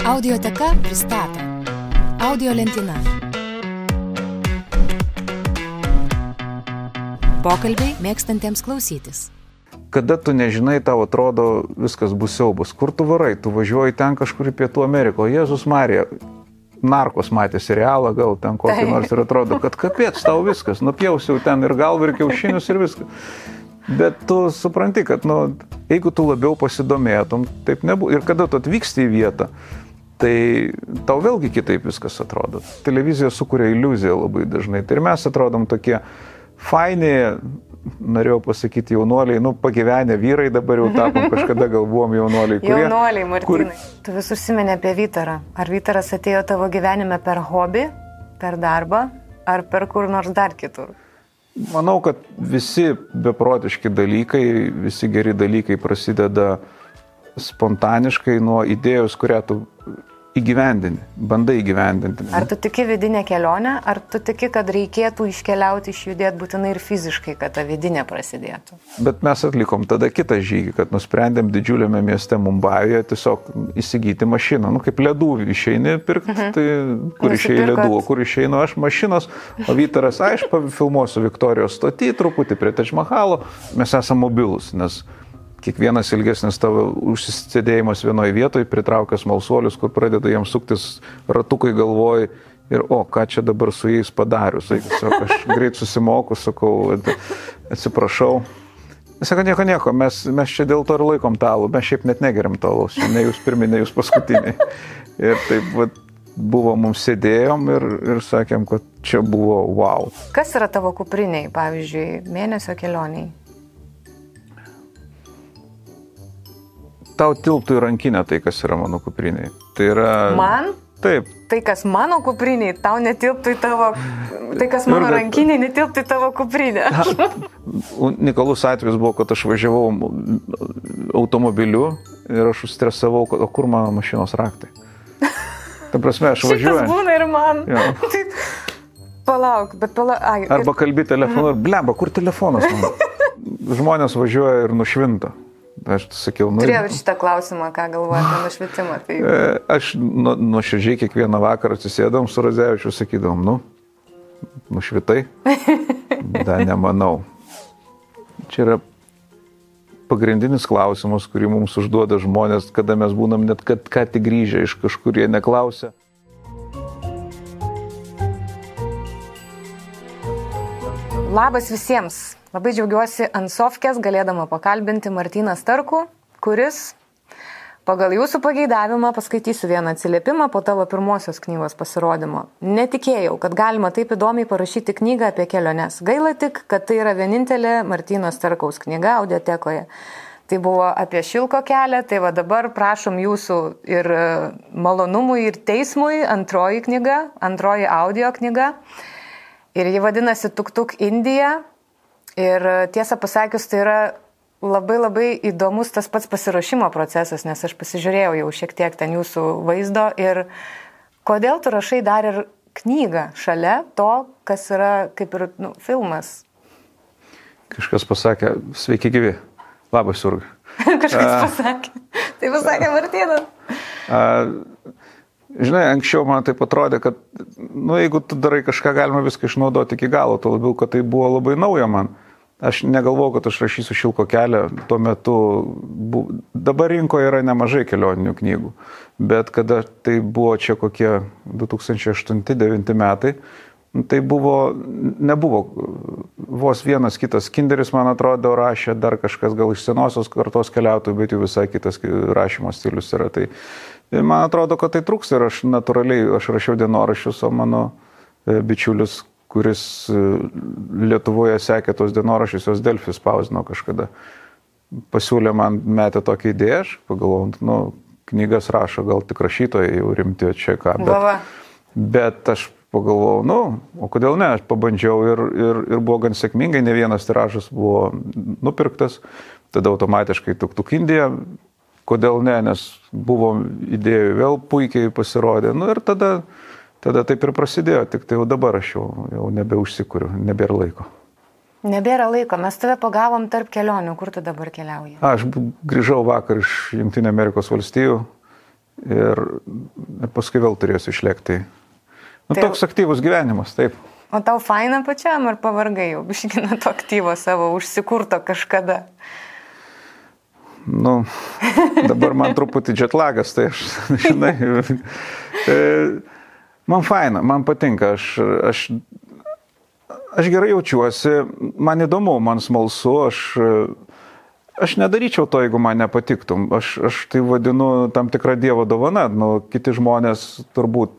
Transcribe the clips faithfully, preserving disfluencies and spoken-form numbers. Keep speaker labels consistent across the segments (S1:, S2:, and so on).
S1: Audioteka pristato Audio lentyna. Pokalbiai mėgstantiems klausytis.
S2: Kada tu nežinai, tau atrodo viskas bus siaubus. Kur tu varai? Tu važiuoji ten kažkur į Pietų Ameriką. Jėzus Marija, Narkos matė serialą, gal ten kokį nors ir atrodo, kad kapėts tau viskas. Nupjausiau ten ir galvą, ir kiaušinius, ir viskas. Bet tu supranti, kad nu, jeigu tu labiau pasidomėtum, taip nebūtų. Ir kada tu atvyksti į vietą, tai tau vėlgi kitaip viskas atrodo. Televizija sukuria iliuziją labai dažnai. Tai ir mes atrodom tokie faini, norėjau pasakyti jaunuoliai, nu pagyvenę vyrai, dabar jau tapom, kažkada gal buvom jaunuoliai. Kurie,
S3: jaunuoliai, Martynai.
S2: Kur...
S3: Tu vis užsiminė apie Vytarą. Ar Vytaras atėjo tavo gyvenime per hobį, per darbą, ar per kur nors dar kitur?
S2: Manau, kad visi beprotiški dalykai, visi geri dalykai prasideda spontaniškai nuo idėjos, kurią tu įgyvendini, bandai įgyvendinti.
S3: Ar tu tiki vidinę kelionę, ar tu tiki, kad reikėtų iškeliauti, išjudėti būtinai ir fiziškai, kad ta vidinė prasidėtų?
S2: Bet mes atlikom tada kitą žygį, kad nusprendėm didžiuliame mieste Mumbajuje tiesiog įsigyti mašiną. Nu, kaip ledų išeini pirkti, mhm. tai kur išeini ledų, kur išeinu aš mašinos, o Vytaras, aš pafilmuosiu Viktorijos stotį, truputį prie Tadž Mahalo, mes esame mobilus, nes kiekvienas ilgesnis tavo užsisėdėjimas vienoje vietoje pritraukia smalsuolius, kur pradeda jiems suktis ratukai galvoj ir o, ką čia dabar su jais padarius. Aš greit susimoku, sakau, atsiprašau. Sako, nieko, nieko, mes, mes čia dėl to ir laikom talų, mes šiaip net negeriam talos, ne jūs pirmi, ne jūs paskutiniai. Ir taip vat, buvo, mums sėdėjom ir, ir sakėm, kad čia buvo wow.
S3: Kas yra tavo kupriniai, pavyzdžiui, mėnesio kelioniai?
S2: Tau tilptų į rankinę tai, kas yra mano kupriniai. Tai yra...
S3: Man?
S2: Taip.
S3: Tai, kas mano kupriniai, tau netilptų į tavo... Tai, kas mano Jurga... rankiniai, netilptų į tavo kuprinę.
S2: Unikalus atvejis buvo, kad aš važiavau automobiliu ir aš užstresavau, o kur mano mašinos raktai. Ta prasme, aš važiuoju.
S3: Šitas būna ir man. Tai... Palauk, bet palauk... Ai,
S2: Arba kalbi telefonu ir blemba, kur telefonas mano? Žmonės važiuoja ir nušvinta. Aš sakiau, nu...
S3: Turėjau šitą klausimą, ką galvoju apie nušvitimą. Tai...
S2: Aš nu, nuoširdžiai kiekvieną vakarą atsisėdom su Radzevičiu, sakydom, nu, nušvitai? Da, nemanau. Čia yra pagrindinis klausimas, kurį mums užduoda žmonės, kada mes būnam net kad ką tik grįžę iš kažkur, jie neklausia.
S3: Labas visiems. Labai džiaugiuosi ant sofkės galėdama pakalbinti Martyną Starkų, kuris pagal jūsų pageidavimą paskaitysiu vieną atsiliepimą po tavo pirmosios knygos pasirodymo. Netikėjau, kad galima taip įdomiai parašyti knygą apie keliones. Gaila tik, kad tai yra vienintelė Martyno Starkaus knyga audiotekoje. Tai buvo apie Šilko kelią, tai va dabar prašom jūsų ir malonumui, ir teismui antroji knyga, antroji audio knyga. Ir ji vadinasi Tuk Tuk Indija. Ir tiesą pasakius, tai yra labai labai įdomus tas pats pasiruošimo procesas, nes aš pasižiūrėjau jau šiek tiek ten jūsų vaizdo ir kodėl tu rašai dar ir knygą šalia to, kas yra kaip ir nu, filmas?
S2: Kažkas pasakė, sveiki gyvi, labas Jurga.
S3: Kažkas uh, pasakė, tai pasakė Martynas.
S2: Uh, Žinai, anksčiau man taip atrodė, kad nu, jeigu tu darai kažką, galima viską išnaudoti iki galo, to labiau, kad tai buvo labai nauja man. Aš negalvojau, kad aš rašysiu Šilko kelią, tuo metu bu... dabar rinkoje yra nemažai kelioninių knygų, bet kada tai buvo čia kokie du tūkstančiai aštunti devinti metai, tai buvo, nebuvo vos vienas kitas Kinderis, man atrodo, rašė, dar kažkas gal iš senosios kartos keliautojų, bet jau visai kitas rašymo stilius yra. Tai man atrodo, kad tai truks ir aš natūraliai, aš rašiau dienoraščius, o mano bičiulis, kuris Lietuvoje sekė tos dienoraščius, jos Delfi spausdino kažkada, pasiūlė man, metė tokią idėją, aš pagalvojau, nu, knygas rašo, gal tik rašytojai jau rimti čia ką, bet, bet aš pagalvojau, nu, o kodėl ne, aš pabandžiau ir, ir, ir buvo gan sėkmingai, ne vienas tiražas buvo nupirktas, tada automatiškai Tuk Tuk Indija. Kodėl ne, nes buvo idėjų vėl puikiai pasirodė. Nu ir tada, tada taip ir prasidėjo, tik tai jau dabar aš jau, jau nebeužsikuriu, nebėra laiko.
S3: Nebėra laiko, mes tave pagavom tarp kelionių, kur tu dabar keliauji?
S2: Aš grįžau vakar iš Jungtinių Amerikos valstijų ir, ir paskui vėl turėsiu išlėkti. Nu,
S3: Tai-
S2: toks aktyvus gyvenimas, taip.
S3: O tau faina pačiam ar pavargai jau biškina to aktyvo savo užsikurto kažkada?
S2: Nu, dabar man truputį jetlagas, tai aš, žinai, e, man faina, man patinka, aš, aš, aš gerai jaučiuosi, man įdomu, man smalsu, aš, aš nedaryčiau to, jeigu man nepatiktum, aš, aš tai vadinu tam tikrą Dievo dovaną, nu, kiti žmonės turbūt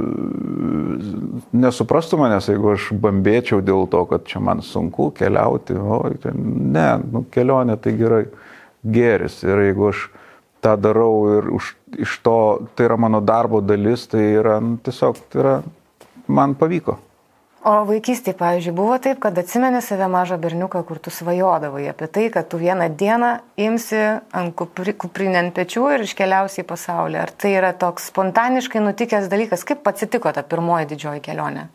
S2: nesuprastų manęs, jeigu aš bambėčiau dėl to, kad čia man sunku keliauti, o, ne, nu, kelionė tai gerai. Gėris ir jeigu aš tą darau ir už, iš to, tai yra mano darbo dalis, tai yra nu, tiesiog, tai yra, man pavyko.
S3: O vaikystėje, pavyzdžiui, buvo taip, kad atsimeni save mažą berniuką, kur tu svajodavai apie tai, kad tu vieną dieną imsi ant kupri, kuprinę ant pečių ir iškeliausi į pasaulį. Ar tai yra toks spontaniškai nutikęs dalykas? Kaip atsitiko ta pirmoji didžioji kelionė?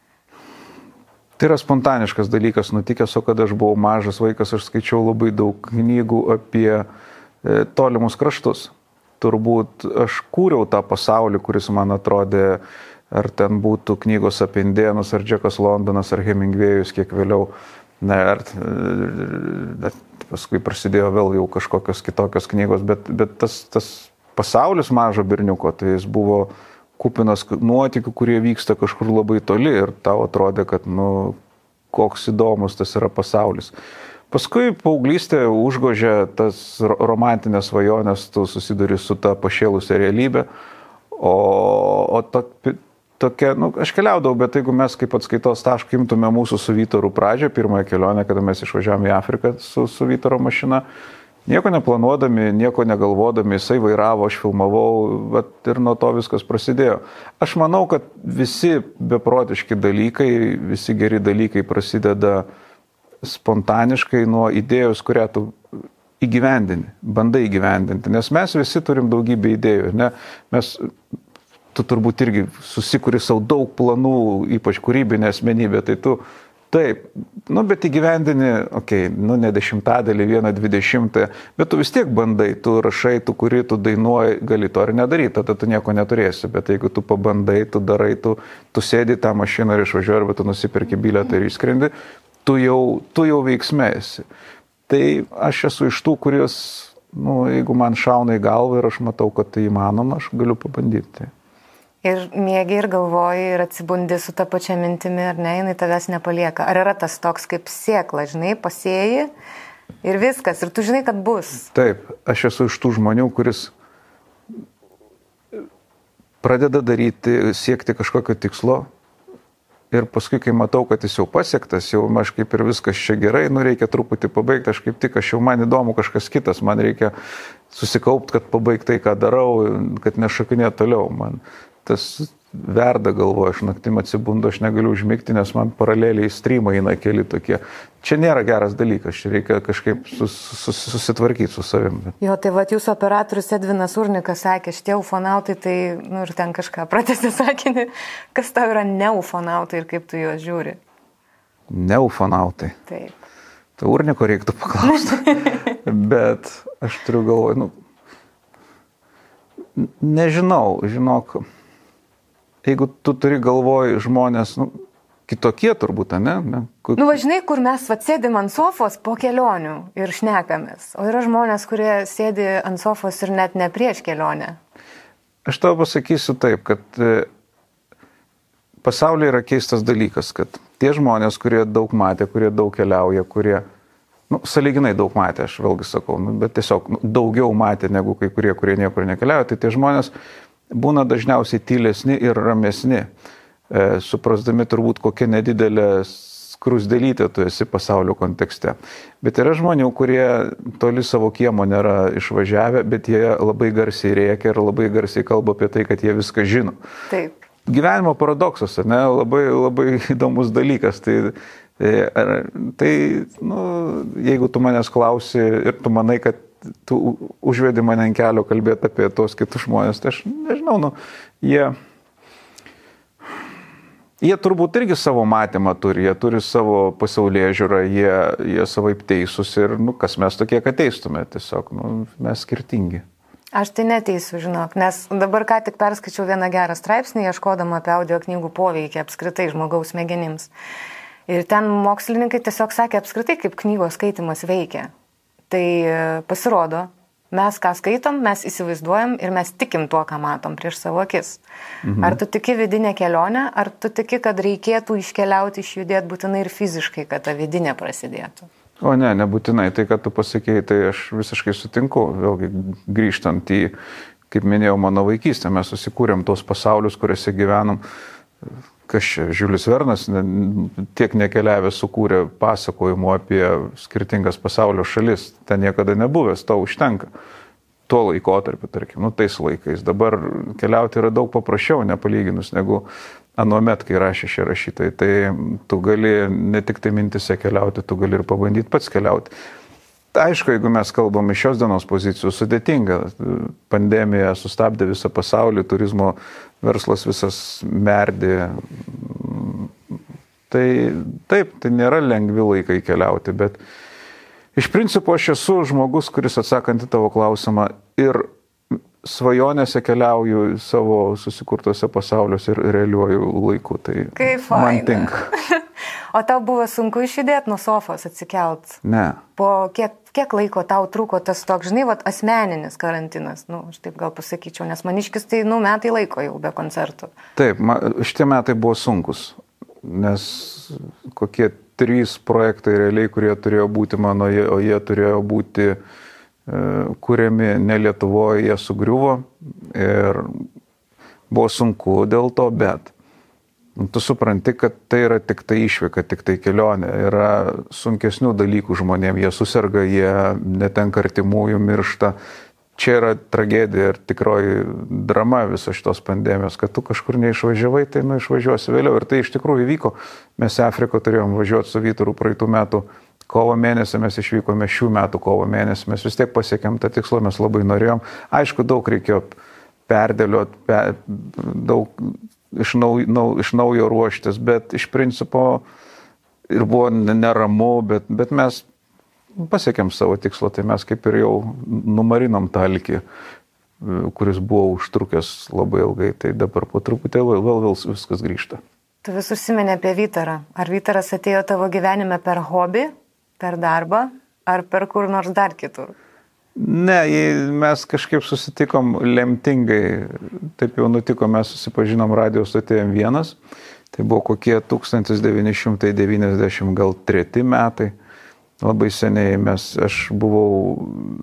S2: Tai yra spontaniškas dalykas nutikęs, o kada aš buvau mažas vaikas, aš skaičiau labai daug knygų apie e, tolimus kraštus. Turbūt aš kūriau tą pasaulį, kuris man atrodė, ar ten būtų knygos apie indėnus, ar Džekas Londonas, ar Hemingvėjus, kiek vėliau. Ne, ar, bet paskui prasidėjo vėl jau kažkokios kitokios knygos, bet, bet tas, tas pasaulis mažo berniuko, tai jis buvo kupinas nuotykių, kurie vyksta kažkur labai toli ir tau atrodė, kad, nu, koks įdomus tas yra pasaulis. Paskui paauglystė užgožė tas romantinės svajonės, tu susiduri su ta pašėlusia realybė, o, o ta, tokia, nu, aš keliaudavau, bet jeigu mes kaip atskaitos tašką imtume mūsų su Vytaru pradžią, pirmąją kelionę, kada mes išvažiavome į Afriką su, su Vytaro mašina, nieko neplanuodami, nieko negalvodami, jisai vairavo, aš filmavau, bet ir nuo to viskas prasidėjo. Aš manau, kad visi beprotiški dalykai, visi geri dalykai prasideda spontaniškai nuo idėjos, kurią tu įgyvendini, bandai įgyvendinti, nes mes visi turim daugybę idėjų, ne? Mes, tu turbūt irgi susikuri savo daug planų, ypač kūrybinė asmenybė, tai tu taip, nu, bet įgyvendini, okei, okay, nu, ne dešimtadėlį, vieną dvidešimtą, bet tu vis tiek bandai, tu rašai, tu kuri, tu dainuoji, gali to ir nedaryti, tada tu nieko neturėsi, bet jeigu tu pabandai, tu darai, tu, tu sėdi tą mašiną ir išvažiuoji, arba tu nusipirki bilietą ir išskrendi, tu jau, tu jau veiksme esi. Tai aš esu iš tų, kuris, nu, jeigu man šauna į galvą ir aš matau, kad tai įmanoma, aš galiu pabandyti.
S3: Ir mėgi ir galvoji ir atsibundi su ta pačia mintimi, ar ne, jinai tavęs nepalieka. Ar yra tas toks kaip sėkla, žinai, pasėjai ir viskas, ir tu žinai, kad bus.
S2: Taip, aš esu iš tų žmonių, kuris pradeda daryti, siekti kažkokio tikslo ir paskui, kai matau, kad jis jau pasiektas, jau aš kaip ir viskas čia gerai, nu reikia truputį pabaigti, aš kaip tik, aš jau man įdomu kažkas kitas, man reikia susikaupti, kad pabaigti tai, ką darau, kad nešakinėt toliau. Man tas verda galvoje, aš naktim atsibundu, aš negaliu užmigti, nes man paraleliai streamai eina keli tokie. Čia nėra geras dalykas, čia reikia kažkaip sus, sus, susitvarkyti su savimi.
S3: Jo, tai va, jūsų operatorius Edvinas Urnikas sakė, šitie ufonautai, tai, nu ir ten kažką pratęsė sakinį, kas tau yra ne ufonautai ir kaip tu juos žiūri?
S2: Ne ufonautai.
S3: Taip.
S2: Tai Urniko reiktų paklausti. Bet aš turiu galvoje, nu, nežinau, žinok, jeigu tu turi galvoj žmonės, nu, kitokie turbūt, ne? ne?
S3: Nu, važinai, kur mes atsėdim ant sofos po kelionių ir šnekamės. O yra žmonės, kurie sėdi ant sofos ir net ne prieš kelionę.
S2: Aš tau pasakysiu taip, kad pasaulyje yra keistas dalykas, kad tie žmonės, kurie daug matė, kurie daug keliauja, kurie, nu, sąlyginai daug matė, aš vėlgi sakau, nu, bet tiesiog nu, daugiau matė negu kai kurie, kurie niekur nekeliauja, tai tie žmonės būna dažniausiai tylesni ir ramesni, e, suprasdami turbūt kokia nedidelė skrusdelytė tu esi pasaulio kontekste. Bet yra žmonių, kurie toli savo kiemo nėra išvažiavę, bet jie labai garsiai rėkia ir labai garsiai kalba apie tai, kad jie viską žino.
S3: Taip.
S2: Gyvenimo paradoksas, ne, labai, labai įdomus dalykas. Tai, tai nu, jeigu tu manęs klausi ir tu manai, kad tu užvedi mane ant kelio kalbėti apie tos kitus žmonės, tai aš nežinau, nu, jie, jie turbūt irgi savo matymą turi, jie turi savo pasaulėžiūrą, jie, jie savaip teisūs ir, nu, kas mes tokie, kad teistume, tiesiog, nu, mes skirtingi.
S3: Aš tai neteisiu, žinok, nes dabar ką tik perskaičiau vieną gerą straipsnį, ieškodama apie audio knygų poveikį apskritai žmogaus smegenims. Ir ten mokslininkai tiesiog sakė apskritai, kaip knygos skaitimas veikia. Tai pasirodo, mes ką skaitom, mes įsivaizduojam ir mes tikim tuo, ką matom prieš savo akis. Mhm. Ar tu tiki vidinę kelionę, ar tu tiki, kad reikėtų iškeliauti, išjudėti būtinai ir fiziškai, kad ta vidinė prasidėtų?
S2: O ne, nebūtinai. Tai, kad tu pasakėjai, tai aš visiškai sutinku. Vėlgi grįžtant į, kaip minėjau, mano vaikystę, mes susikūrėm tos pasaulius, kuriuose gyvenam. Kas čia, Žiulis Vernas, tiek nekeliavęs sukūrė pasakojimų apie skirtingas pasaulio šalis. Ten niekada nebuvęs, tau užtenka. Tuo laikotarpiu, tarkim, nu tais laikais. Dabar keliauti yra daug paprasčiau, nepalyginus, negu anuomet, kai rašė šie rašytojai. Tai tu gali ne tik tai mintise keliauti, tu gali ir pabandyti pats keliauti. Aišku, jeigu mes kalbame iš šios dienos pozicijų, sudėtinga. Pandemija sustabdė visą pasaulį, turizmo verslas visas merdi. Tai taip, tai nėra lengvi laikai keliauti, bet iš principo aš esu žmogus, kuris atsakant į tavo klausimą ir svajonėse keliauju savo susikurtose pasauliuose ir realiuoju laiku. Tai
S3: kaip
S2: man
S3: faina.
S2: tinka.
S3: O tau buvo sunku išjudėti nuo sofos, atsikelt?
S2: Ne.
S3: Po kiek, kiek laiko tau truko tas toks, žinai, vat, asmeninis karantinas? Nu, aš taip gal pasakyčiau, nes maniškis tai, nu, metai laiko jau be koncertų.
S2: Taip, man, šitie metai buvo sunkus, nes kokie trys projektai realiai, kurie turėjo būti mano, o jie turėjo būti kuriami ne Lietuvoje, jie sugriuvo ir buvo sunku dėl to, bet tu supranti, kad tai yra tik tai išvyka, tik tai kelionė. Yra sunkesnių dalykų žmonėms, jie susirga, jie netenka artimųjų, miršta. Čia yra tragedija ir tikroji drama visos šitos pandemijos, kad tu kažkur neišvažiavai, tai nu išvažiuosi vėliau. Ir tai iš tikrųjų įvyko. Mes į Afriką turėjom važiuoti su Vytaru praeitų metų kovo mėnesį, mes išvykome šių metų kovo mėnesį. Mes vis tiek pasiekėm tą tikslą, mes labai norėjom. Aišku, daug reikėjo perdėlioti, per, daug iš naujo, nau, iš naujo ruoštis, bet iš principo ir buvo neramu, bet, bet mes pasiekėm savo tikslą, tai mes kaip ir jau numarinom tą alkį, kuris buvo užtrukęs labai ilgai, tai dabar po truputį vėl, vėl, vėl viskas grįžta.
S3: Tu vis užsiminė apie Vytarą. Ar Vytaras atėjo tavo gyvenime per hobį, per darbą, ar per kur nors dar kitur?
S2: Ne, mes kažkaip susitikom lemtingai, taip jau nutiko, mes susipažinom radio stotyje M vienas, tai buvo kokie tūkstantis devyni šimtai devyniasdešimt gal treti metai, labai seniai mes, aš buvau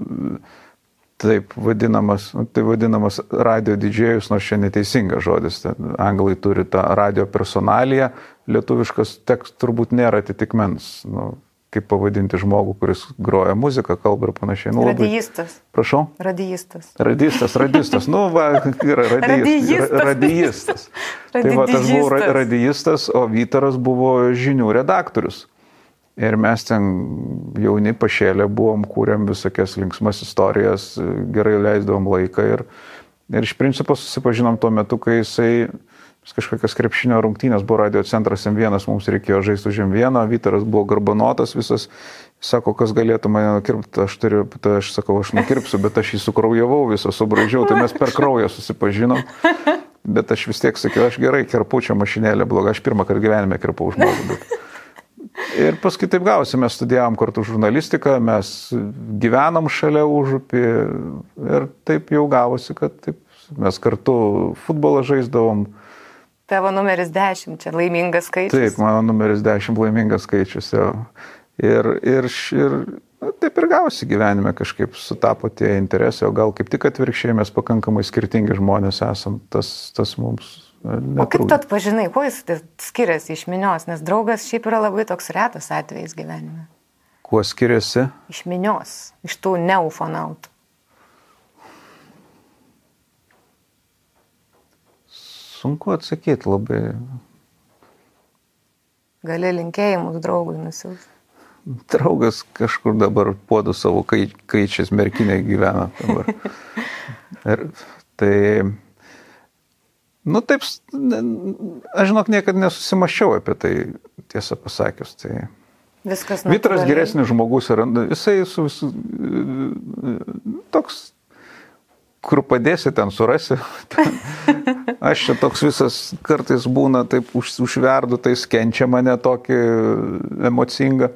S2: taip vadinamas, tai vadinamas radio didžėjus, nors čia neteisingas žodis, anglai turi tą radio personaliją, lietuviškas tekst turbūt nėra atitikmens, nu, kaip pavadinti žmogų, kuris groja muziką, kalba ir panašiai. Nu, labai... Radijistas. Prašau?
S3: Radijistas.
S2: Radistas, radistas. Nu, va, yra radijistas. Radijistas. Tai va, tas buvo radijistas, o Vytaras buvo žinių redaktorius. Ir mes ten jauni pašėlė buvom, kūrėm visokias linksmas istorijas, gerai leisdavom laiką ir, ir iš principo susipažinom tuo metu, kai jisai kažkokias krepšinio rungtynės buvo radio centras M vienas, mums reikėjo žaisti už M vieną, Vytaras buvo garbanotas visas, sako, kas galėtų mane nukirpti, aš turiu, tai aš sakau, aš nukirpsiu, bet aš jį sukraujavau visą, subraidžiau, tai mes per kraują susipažinom, bet aš vis tiek sakiau, aš gerai kerpu, čia mašinėlė bloga, aš pirmą kartą gyvenime kerpau žmogų. Bet... Ir paskui taip gausi, mes studijavom kartu žurnalistiką, mes gyvenom šalia Užupį ir taip jau gavosi, kad taip, mes kartu futbolą žaisdavom.
S3: Tavo numeris dešimt, čia laimingas skaičius.
S2: Taip, mano numeris dešimt laimingas skaičius. Jau. Ir, ir, ir taip ir gausi gyvenime kažkaip sutapo tie interesai, o gal kaip tik atvirkščiai mes pakankamai skirtingi žmonės esam, tas, tas mums netrūksta.
S3: O kaip tu atpažinai, kuo jis skiriasi iš minios, nes draugas šiaip yra labai toks retas atvejis gyvenime.
S2: Kuo skiriasi?
S3: Iš minios, iš tų neufonautų.
S2: Sunku atsakyti labai.
S3: Gali linkėjimus draugui nusiųsti.
S2: Draugas kažkur dabar puodų savo kai, kaičiais merkinė gyvena dabar. Ir tai, nu taip, aš žinok, niekada nesusimaščiau apie tai, tiesą pasakius. Tai
S3: viskas natūraliai.
S2: Vytaras geresnis žmogus yra, jisai su, su, toks kur padėsi, ten surasi. Aš čia toks visas kartais būna, taip už, užverdu, tai kenčia mane tokį emocingą,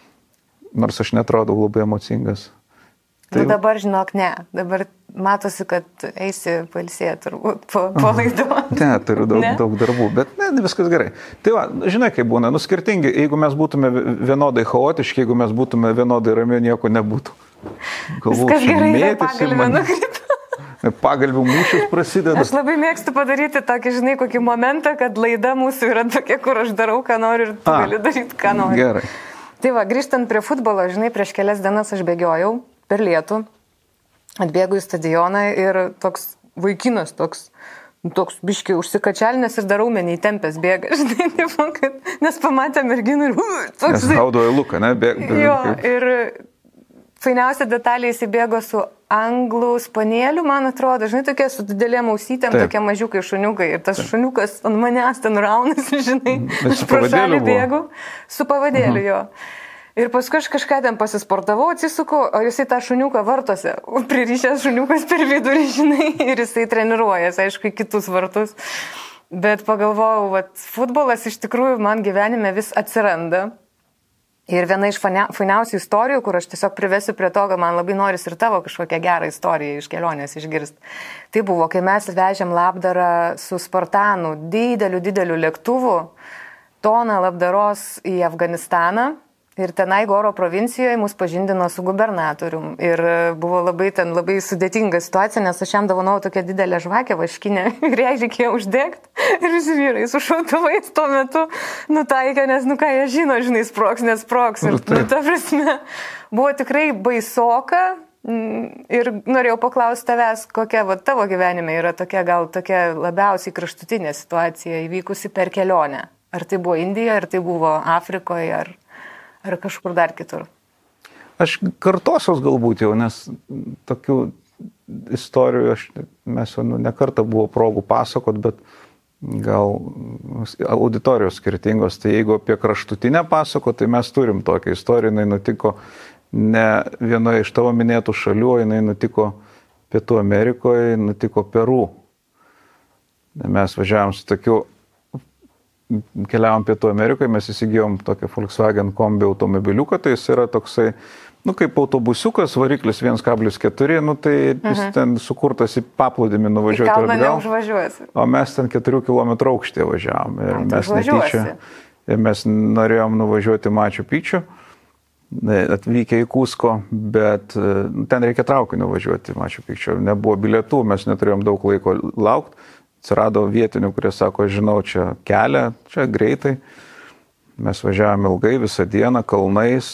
S2: nors aš netrodau labai emocingas.
S3: Tai... Nu dabar, žinok, ne. Dabar matosi, kad eisi pailsėti turbūt po, po laido.
S2: Ne, turiu daug, ne? daug darbų, bet ne, viskas gerai. Tai va, žinai, kaip būna, nu skirtingi, jeigu mes būtume vienodai chaotiški, jeigu mes būtume vienodai ramiai, nieko nebūtų. Galbūt,
S3: viskas gerai, pagalbė nukrito.
S2: Pagalbių mūšis prasideda.
S3: Aš labai mėgstu padaryti tokį, žinai, kokį momentą, kad laida mūsų yra tokia, kur aš darau, ką noriu ir tu A, gali daryti, ką nori.
S2: Gerai.
S3: Tai va, grįžtant prie futbolo, žinai, prieš kelias dienas aš bėgiojau per lietų, atbėgu į stadioną ir toks vaikinas, toks, toks biškiai užsikačialinęs ir dar raumenį įtempęs bėga, žinai, taip, kad, nes pamatė merginų ir... Uh, toks,
S2: nes gaudoja luką, ne? Bėg, bėg,
S3: jo, ir fainiausia detalė įsibėgo su anglų spanėliu, man atrodo, žinai, tokie su didelėm ausytėm, taip. Tokie mažiukai šuniukai. Ir tas taip. Šuniukas ant manęs ten raunasi, žinai, aš pro šalį bėgu, su pavadėliu uh-huh. jo. Ir paskui aš kažką ten pasisportavau, atsisuku, o jisai tą šuniuką vartose, pririšęs šuniukas per vidurį, žinai, ir jisai treniruojas, aišku, į kitus vartus. Bet pagalvojau, vat, futbolas iš tikrųjų man gyvenime vis atsiranda. Ir viena iš fainiausių istorijų, kur aš tiesiog privesiu prie to, kad man labai noris ir tavo kažkokią gerą istoriją iš kelionės išgirsti. Tai buvo, kai mes vežėm labdarą su Spartanu dideliu, dideliu lėktuvu, toną labdaros į Afganistaną. Ir tenai Goro provincijoje mus pažindino su gubernatorium. Ir buvo labai ten labai sudėtinga situacija, nes aš jam dovanojau tokią didelę žvakę vaškinę ir ją reikėjo uždegti. Ir visi vyrai su šautuvais tuo metu nutaikė, nes, nu ką jie žino, žinai, sproks, nesproks. Ir, nu, ta prasme, buvo tikrai baisoka. Ir norėjau paklausti tavęs, kokia va, tavo gyvenime yra tokia, gal tokia labiausiai kraštutinė situacija įvykusi per kelionę. Ar tai buvo Indija, ar tai buvo Afrikoje, ar... Ar kažkur dar kitur?
S2: Aš kartosios galbūt jau, nes tokių istorijų aš, mes jau nu, ne kartą buvo progų pasakot, bet gal auditorijos skirtingos. Tai jeigu apie kraštutinę pasakot, tai mes turim tokią istoriją, jinai nutiko ne vienoje iš tavo minėtų šalių, jinai nutiko Pietų Amerikoje, nutiko Peru. Mes važiavom su tokiu keliavom Pietų Amerikoje, mes įsigijom tokią Volkswagen kombi automobiliuką, tai jis yra toksai, nu kaip autobusiukas, variklis vienas kablis keturi, nu tai jis uh-huh. ten sukurtas į paplūdimį nuvažiuoti ir atgal. O mes ten keturių kilometrų aukštį važiavom ir Ai, mes netyčia. Ir mes norėjom nuvažiuoti Maču Piču, atvykę į Kusko, bet ten reikia traukiniu važiuoti Maču Piču. Nebuvo bilietų, mes neturėjom daug laiko laukti. Atsirado vietinių, kurie sako, žinau, čia kelią, čia greitai. Mes važiavome ilgai, visą dieną, kalnais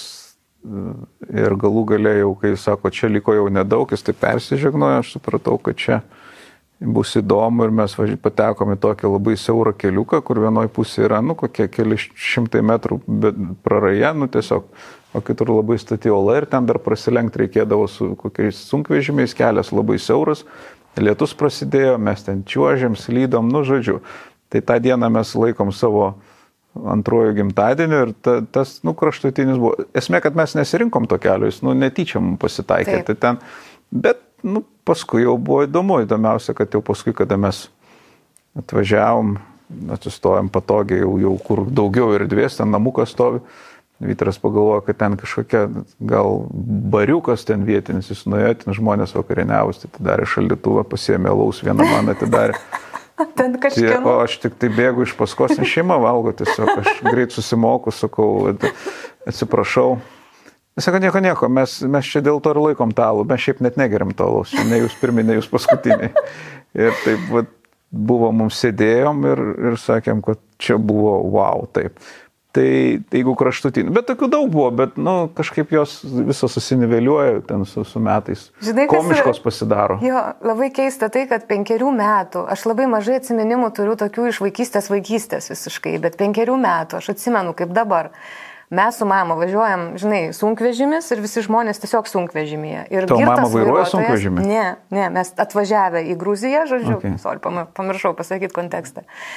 S2: ir galų gale jau, kai sako, čia liko jau nedaug, jis tai persižegnojo, aš supratau, kad čia bus įdomu ir mes patekome į tokį labai siaurą keliuką, kur vienoj pusė yra, nu, kokie keli šimtai metrų praraja, nu, tiesiog, o kitur labai stati ola ir ten dar prasilenkti reikėdavo su kokiais sunkvežimiais, kelias labai siauras. Lietus prasidėjo, mes ten čiuožėm, slydom, nu žodžiu. Tai tą dieną mes laikom savo antrojo gimtadienio ir ta, tas, nu, kraštutinis buvo. Esmė, kad mes nesirinkom to kelio, jis, nu, netyčia mums pasitaikė. Tai ten, bet, nu, paskui jau buvo įdomu, įdomiausia, kad jau paskui, kada mes atvažiavom, atsistojom patogiai, jau, jau kur daugiau erdvės, ten namukas stovi. Vytaras pagalvojo, kad ten kažkokia gal bariukas ten vietinis, jis nuėjo, ten žmonės vakarieniavus, tai atidarė šaldytuvą, pasiėmė alaus, vieną man atidarė.
S3: Ten kažkieno.
S2: O aš tik tai bėgu iš paskos, nes šeima valgo tiesiog, aš greit susimoku, sakau, atsiprašau. Jis sako, nieko, nieko, mes, mes čia dėl to ir laikom tą alų, mes šiaip net negeriam to alaus, ne jūs pirmi, ne jūs paskutiniai. Ir taip vat, buvo, mums sėdėjom ir, ir sakėm, kad čia buvo wow, taip. Tai jeigu kraštutinį, bet tokių daug buvo, bet, nu, kažkaip jos visos susiniveliuoja ten su, su metais. Žinai, komiškos yra, pasidaro.
S3: Jo, labai keista tai, kad penkerių metų, aš labai mažai atsiminimų turiu tokių iš vaikystės vaikystės visiškai, bet penkerių metų, aš atsimenu kaip dabar. Mes su mama važiuojam, žinai, sunkvežimis ir visi žmonės tiesiog sunkvežimyje. Ir
S2: tavo mama vairuoja sunkvežimį?
S3: Ne, ne, mes atvažiavę į Gruziją, žodžiu, okay. sorry, pamiršau pasakyti kontekstą.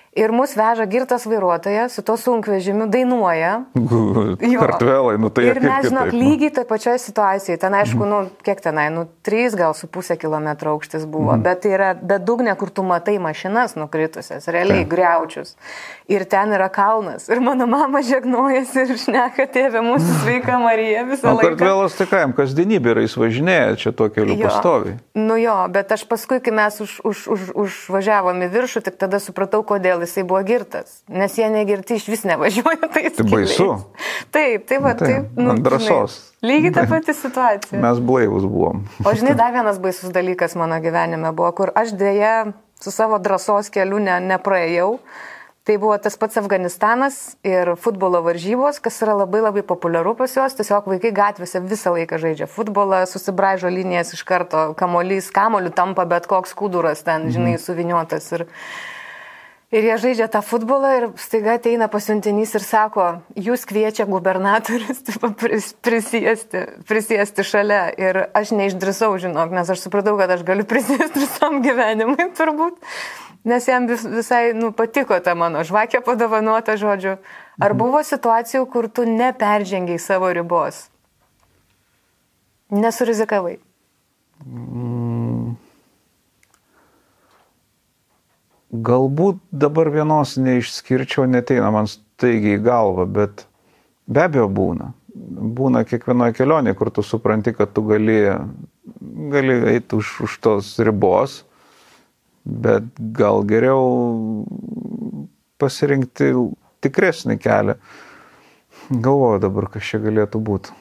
S3: Ir mus veža girtas vairuotojas, su to sunkvežimiu dainuoja.
S2: Kartvelai, nu tai
S3: ir mes, žinok, lygiai toje pačioje situacijoje. Ten, aišku, nu, kiek tenai, nu, trys gal su pusę kilometro aukštis buvo, mm. bet tai yra bedugnė, kur tu matai mašinas nukritusias, realiai tai. Griaučius. Ir ten yra kalnas. Ir mano mama žegnojasi ir šneka, tėvė, mūsų sveika Marija visą
S2: o
S3: laiką.
S2: Kartvelas tai ką, kasdienybė yra įsvažinėję čia to keliu pastoviai.
S3: Nu jo, bet aš paskui, kai mes už, už, už, užvažiavom į viršų, tik tada supratau, kodėl jisai buvo girtas, nes jie negirti iš vis nevažiuoja tais
S2: tai baisu.
S3: Taip, taip, va, taip.
S2: taip nu, drąsos.
S3: Žinai, lygiai ta pati situacija.
S2: Mes blaivus buvom.
S3: O žinai, dar vienas baisus dalykas mano gyvenime buvo, kur aš dėja su savo drąsos keliu ne, nepraėjau. Tai buvo tas pats Afganistanas ir futbolo varžybos, kas yra labai labai populiaru pas juos. Tiesiog vaikai gatvėse visą laiką žaidžia futbolą, susibraižo linijas iš karto, kamuolys, kamuoliu tampa bet koks kūduras ten, žinai, suviniotas. Ir, ir jie žaidžia tą futbolą ir staiga ateina pasiuntinys ir sako, jūs kviečia gubernatorius prisėsti, prisėsti šalia. Ir aš neišdrįsau, žinok, nes aš supratau, kad aš galiu prisėsti visam gyvenimui turbūt. Nes jam vis, visai nu, patiko ta mano žvakė padovanota, žodžiu. Ar buvo situacijų, kur tu neperžengiai savo ribos? Nesurizikavai?
S2: Mm. Galbūt dabar vienos neišskirčiau, neteina man staigiai į galvą, bet be abejo būna. Būna kiekvienoje kelionėje, kur tu supranti, kad tu gali, gali eiti už, už tos ribos. Bet gal geriau pasirinkti tikresnį kelią. Galvoju dabar, kas čia galėtų būti.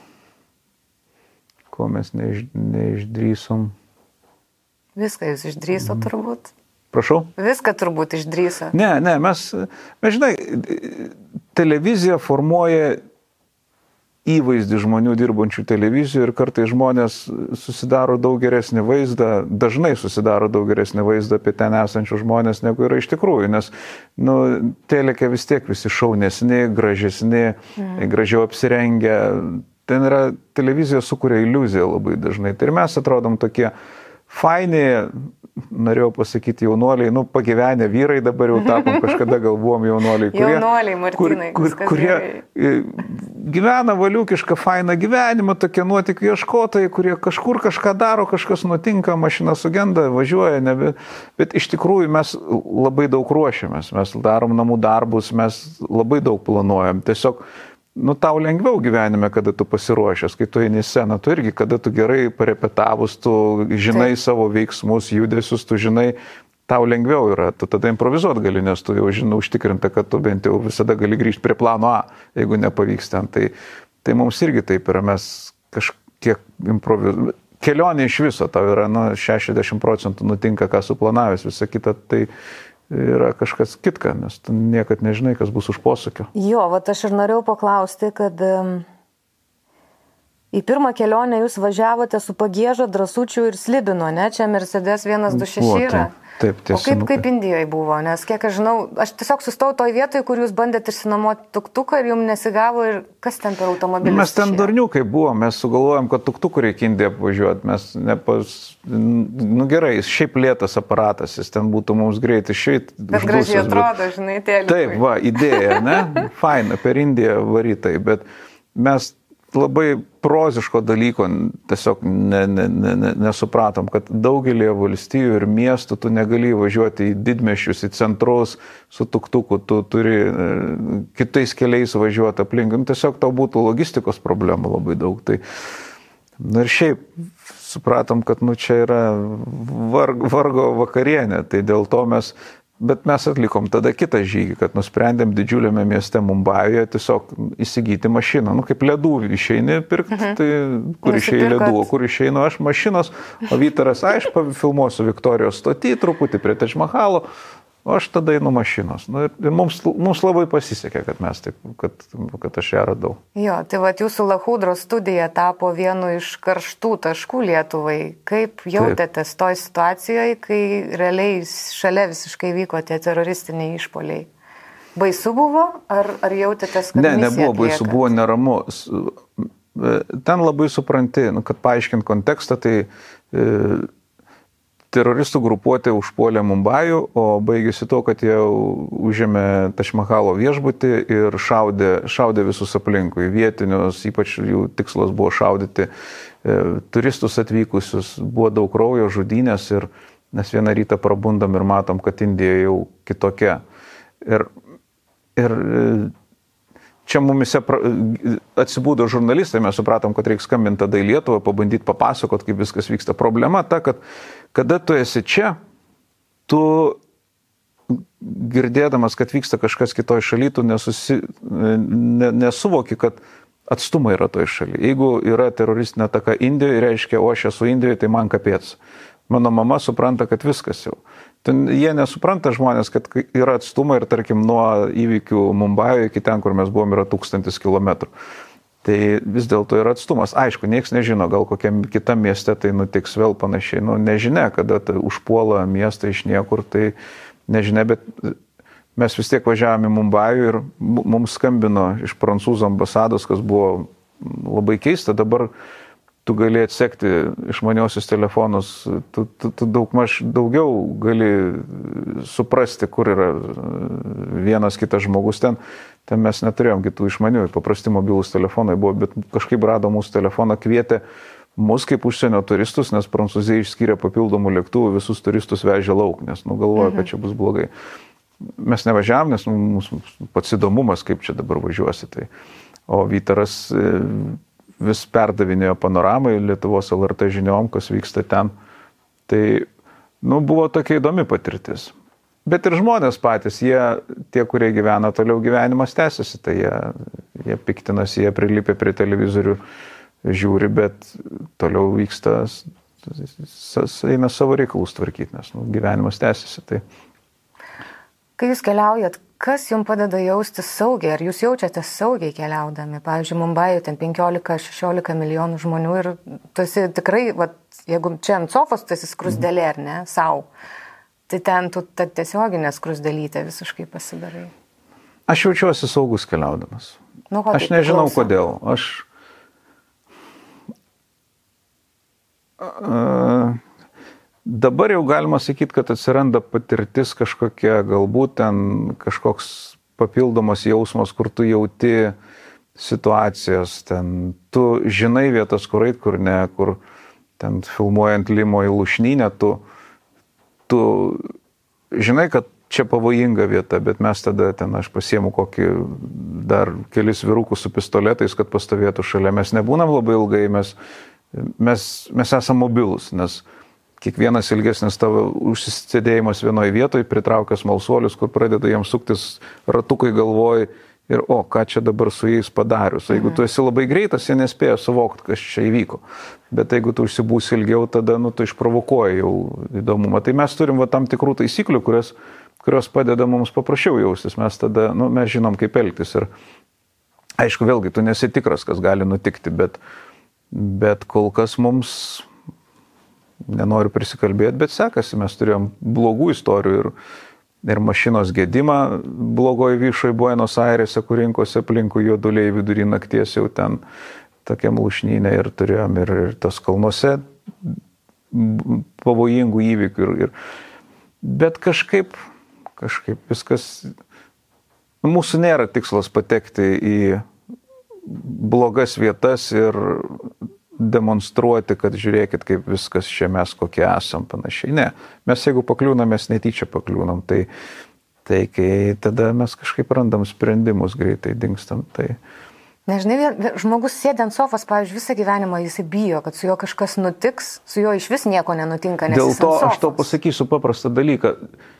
S2: Ko mes neiš, neišdrysom.
S3: Viską jūs išdryso mm. turbūt.
S2: Prašau?
S3: Viską turbūt išdryso.
S2: Ne, ne, mes, mes žinai, televizija formuoja įvaizdį žmonių dirbančių televizijoje ir kartais žmonės susidaro daug geresnį vaizdą, dažnai susidaro daug geresnį vaizdą apie ten esančių žmonės, negu yra iš tikrųjų, nes nu, teleke vis tiek visi šaunesni, gražesni, mm. gražiau apsirengę. Ten yra, televizija sukuria iliuziją labai dažnai. Tai ir mes atrodom tokie faini, norėjau pasakyti jaunuoliai, nu pagyvenę vyrai, dabar jau tapom, kažkada gal buvom jaunuoliai. Kurie,
S3: jaunuoliai, Martynai.
S2: Kur, kur, kurie gerai. Gyvena valiukišką, fainą gyvenimą, tokie nuotykių ieškotojai, kurie kažkur kažką daro, kažkas nutinka, mašina sugenda, važiuoja, nebe, bet iš tikrųjų mes labai daug ruošiamės, mes darom namų darbus, mes labai daug planuojam. Tiesiog nu, tau lengviau gyvenime, kada tu pasiruošęs, kai tu eini į sceną, tu irgi, kada tu gerai parepetavus, tu žinai Taip. Savo veiksmus, judesius, tu žinai, tau lengviau yra, tu tada improvizuot gali, nes tu jau žinai užtikrinta, kad tu bent jau visada gali grįžti prie plano A, jeigu nepavyks ten. Tai, tai mums irgi taip yra, mes kažkiek improvizuojame. Kelionė iš viso tau yra, nu, šešiasdešimt procentų nutinka, ką suplanavęs, visa kita, tai yra kažkas kitka, nes tu niekad nežinai, kas bus už posūkio.
S3: Jo, vat aš ir norėjau paklausti, kad um, į pirmą kelionę jūs važiavote su Pagieža, Drąsučiu ir Slibinu, ne? Čia Mercedes vienas du šeši yra.
S2: Taip,
S3: tiesa. O kaip, kaip Indijoje buvo? Nes kiek aš žinau, aš tiesiog sustau toj vietoje, kur jūs bandėte išsinuomoti tuktuką ir jums nesigavo ir kas ten per automobilis?
S2: Mes ten durniukai buvom, mes sugalvojom, kad tuktukų reikia Indiją apvažiuoti. Mes nepas, nu gerai, šiaip lėtas aparatas, jis ten būtų mums greit išeit.
S3: Bet gražiai atrodo, bet... žinai, tėlikai.
S2: Taip, va, idėja, ne? Faina, per Indiją varytai, bet mes labai proziško dalyko tiesiog ne, ne, ne, ne, nesupratom, kad daugelį valstijų ir miestų tu negali važiuoti į didmiesčius, į centrus su tuktuku, tu turi kitais keliais važiuoti aplink. Tiesiog tau būtų logistikos problemų labai daug. Tai, na ir šiaip supratom, kad nu, čia yra varg, vargo vakarienė, tai dėl to mes Bet mes atlikom tada kitą žygį, kad nusprendėm didžiuliame mieste Mumbajuje tiesiog įsigyti mašiną. Nu, kaip ledų išeini pirkti, mhm. tai kur išeini ledų, o kur išeinu aš mašinos, o Vytaras, aš pafilmuosiu Viktorijos stotį, truputį prie Tadž Mahalo, o aš tada einu mašinos. Nu, ir mums, mums labai pasisekė, kad mes taip, kad, kad aš ją radau.
S3: Jo, tai vat jūsų Lachudros studija tapo vienu iš karštų taškų Lietuvai. Kaip jautėtės toj situacijoje, kai realiai šalia visiškai vyko tie teroristiniai išpoliai? Baisu buvo, ar, ar jautėtės, kad
S2: ne, nebuvo baisu, buvo neramu. Ten labai supranti, nu, kad paaiškint kontekstą, tai e, teroristų grupuotė užpuolė Mumbajų, o baigėsi to, kad jie užėmė Tašmahalo viešbutį ir šaudė, šaudė visus aplinkui. Vietinius, ypač jų tikslas buvo šaudyti e, turistus atvykusius, buvo daug kraujo, žudynės ir mes vieną rytą prabundam ir matom, kad Indija jau kitokia. Ir, ir čia mumise pra, atsibūdo žurnalistai, mes supratom, kad reikia skambinti tada į Lietuvą, pabandyti papasakot, kaip viskas vyksta. Problema ta, kad kada tu esi čia, tu girdėdamas, kad vyksta kažkas kitoj šaly, tu nesusi, ne, nesuvoki, kad atstumai yra toj šaly. Jeigu yra teroristinė ataka Indijoje, reiškia, o aš esu Indijoje, tai man kapėts. Mano mama supranta, kad viskas jau. Ten jie nesupranta žmonės, kad yra atstumai ir tarkim nuo įvykių Mumbajuje iki ten, kur mes buvom, yra tūkstantis kilometrų. Tai vis dėlto yra atstumas. Aišku, nieks nežino, gal kokiam kitam mieste tai nutiks vėl panašiai. Nu, nežinia, kada tai užpuola miestą iš niekur, tai nežinia, bet mes vis tiek važiavome į Mumbajų ir mums skambino iš prancūzų ambasados, kas buvo labai keista. Dabar tu gali atsekti išmaniosius telefonus, tu, tu, tu daug maž daugiau gali suprasti, kur yra vienas kitas žmogus ten. Ten mes neturėjom kitų išmanių, paprasti mobilūs telefonai buvo, bet kažkaip rado mūsų telefoną, kvietė mus kaip užsienio turistus, nes Prancūzija išskyrė papildomų lėktuvų, visus turistus vežė lauk, nes nu, galvoja, mhm. kad čia bus blogai. Mes nevažiavam, nes nu, mūsų pats įdomumas, kaip čia dabar važiuosi. Tai. O Vytaras vis perdavinėjo panoramai Lietuvos L R T žiniom, kas vyksta ten. Tai nu, buvo tokia įdomi patirtis. Bet ir žmonės patys, jie, tie, kurie gyvena toliau, gyvenimas tęsiasi, tai jie, jie piktinasi, jie prilipė prie televizorių, žiūri, bet toliau vyksta, eina savo reikalus tvarkyti, nes nu, gyvenimas tęsiasi. Tai.
S3: Kai jūs keliaujat, kas jums padeda jausti saugiai? Ar jūs jaučiate saugiai keliaudami? Pavyzdžiui, Mumbajuje ten penkiolika šešiolika milijonų žmonių ir tu esi tikrai, vat, jeigu čia ant sofos tu esi skrusdelė, ar ne, sau, tai ten tu ta tiesioginė skrusdelytė visiškai pasidarai.
S2: Aš jaučiuosi saugus keliaudamas.
S3: Nu,
S2: aš nežinau priklauso? Kodėl. Aš... Uh, Dabar jau galima sakyti, kad atsiranda patirtis kažkokia, galbūt ten kažkoks papildomas jausmas, kur tu jauti situacijas, ten tu žinai vietas, kur eit, kur ne, kur ten filmuojant limo į Lušnynę, tu, tu žinai, kad čia pavojinga vieta, bet mes tada ten aš pasiemu kokį dar kelis vyrukus su pistoletais, kad pastovėtų šalia. Mes nebūnam labai ilgai, mes, mes, mes esam mobilus, nes kiekvienas ilgesnis tavo užsisėdėjimas vienoje vietoje pritraukia smalsuolius, kur pradeda jiems suktis ratukai galvoj ir o, ką čia dabar su jais padarius. Jeigu tu esi labai greitas, jie nespėja suvokti, kas čia įvyko. Bet jeigu tu užsibūsi ilgiau, tada nu, tu išprovokuoji jau įdomumą. Tai mes turim va, tam tikrų taisyklių, kurios, kurios padeda mums paprasčiau jaustis. Mes tada, nu, mes žinom, kaip elgtis. Ir aišku, vėlgi, tu nesi tikras, kas gali nutikti, bet, bet kol kas mums... Nenoriu prisikalbėti, bet sekasi, mes turėjom blogų istorijų ir, ir mašinos gedimą blogoje vyšoje Buenos Airėse, kur rinkosi aplinkų juoduliai vidury nakties jau ten tokiam Lušnynė ir turėjom ir, ir tos kalnuose pavojingų įvykių. Ir, ir, bet kažkaip, kažkaip viskas, mūsų nėra tikslas patekti į blogas vietas ir demonstruoti, kad žiūrėkit, kaip viskas čia mes kokie esam panašiai. Ne, mes jeigu pakliūnam, mes netyčia pakliūnam, tai, tai kai tada mes kažkaip randam sprendimus, greitai dingstam. Tai...
S3: Nežinai, žmogus sėdė ant sofos, pavyzdžiui, visą gyvenimą jis bijo, kad su juo kažkas nutiks, su juo iš vis nieko nenutinka, nes
S2: dėl to aš tau pasakysiu paprastą dalyką.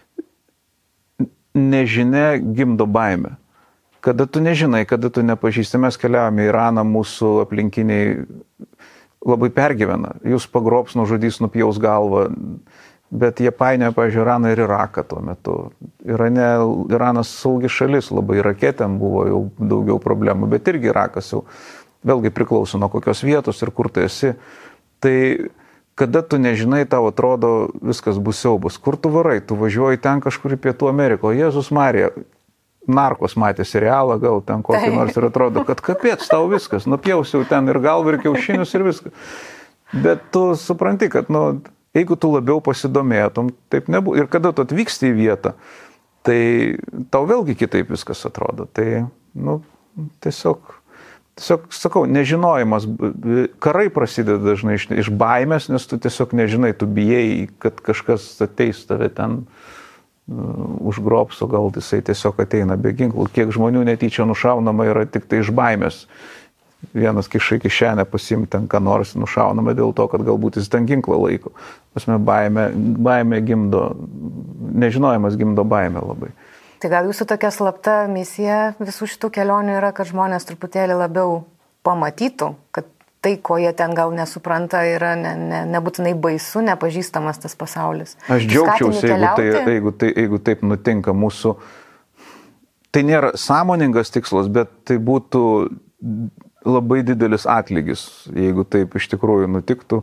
S2: Nežinia gimdo baimę. Kada tu nežinai, kada tu nepažįsti, mes keliavome į Iraną, mūsų aplinkiniai labai pergyvena. Jūs pagrobs, nužudys, nupjaus galvą, bet jie painioja, pavyzdžiui, Iraną ir Iraką tuo metu. Irane, Iranas saugi šalis, labai Irake ten buvo jau daugiau problemų, bet irgi Irakas jau vėlgi priklauso nuo kokios vietos ir kur tu esi. Tai kada tu nežinai, tau atrodo viskas bus siaubus. Kur tu varai? Tu važiuoji ten kažkur į Pietų Ameriką. Jėzus Marija, Narkos matė serialą, gal ten kokį nors ir atrodo, kad kapėts tau viskas, nupjausiau ten ir galvą, ir kiaušinius, ir viską. Bet tu supranti, kad nu, jeigu tu labiau pasidomėtum, taip nebūtų. Ir kada tu atvyksti į vietą, tai tau vėlgi kitaip viskas atrodo. Tai, nu, tiesiog... Tiesiog, sakau, nežinojimas, karai prasideda dažnai iš, iš baimės, nes tu tiesiog nežinai, tu bijai, kad kažkas ateis tave ten uh, užgrobs, o gal jisai tiesiog ateina be ginklų. Kiek žmonių netyčia nušaunama yra tik tai iš baimės. Vienas kiša į kišenę pasiimti ten ką nors, nušaunama dėl to, kad galbūt jis ten ginklą laiko. Pasme, baimė, baimė gimdo, nežinojimas gimdo baimę labai.
S3: Tai gal jūsų tokia slapta misija visų šitų kelionių yra, kad žmonės truputėlį labiau pamatytų, kad tai, ko jie ten gal nesupranta, yra ne, ne, nebūtinai baisu, nepažįstamas tas pasaulis.
S2: Aš džiaugčiausi, jeigu, tai, jeigu, tai, jeigu taip nutinka mūsų. Tai nėra sąmoningas tikslas, bet tai būtų labai didelis atlygis, jeigu taip iš tikrųjų nutiktų.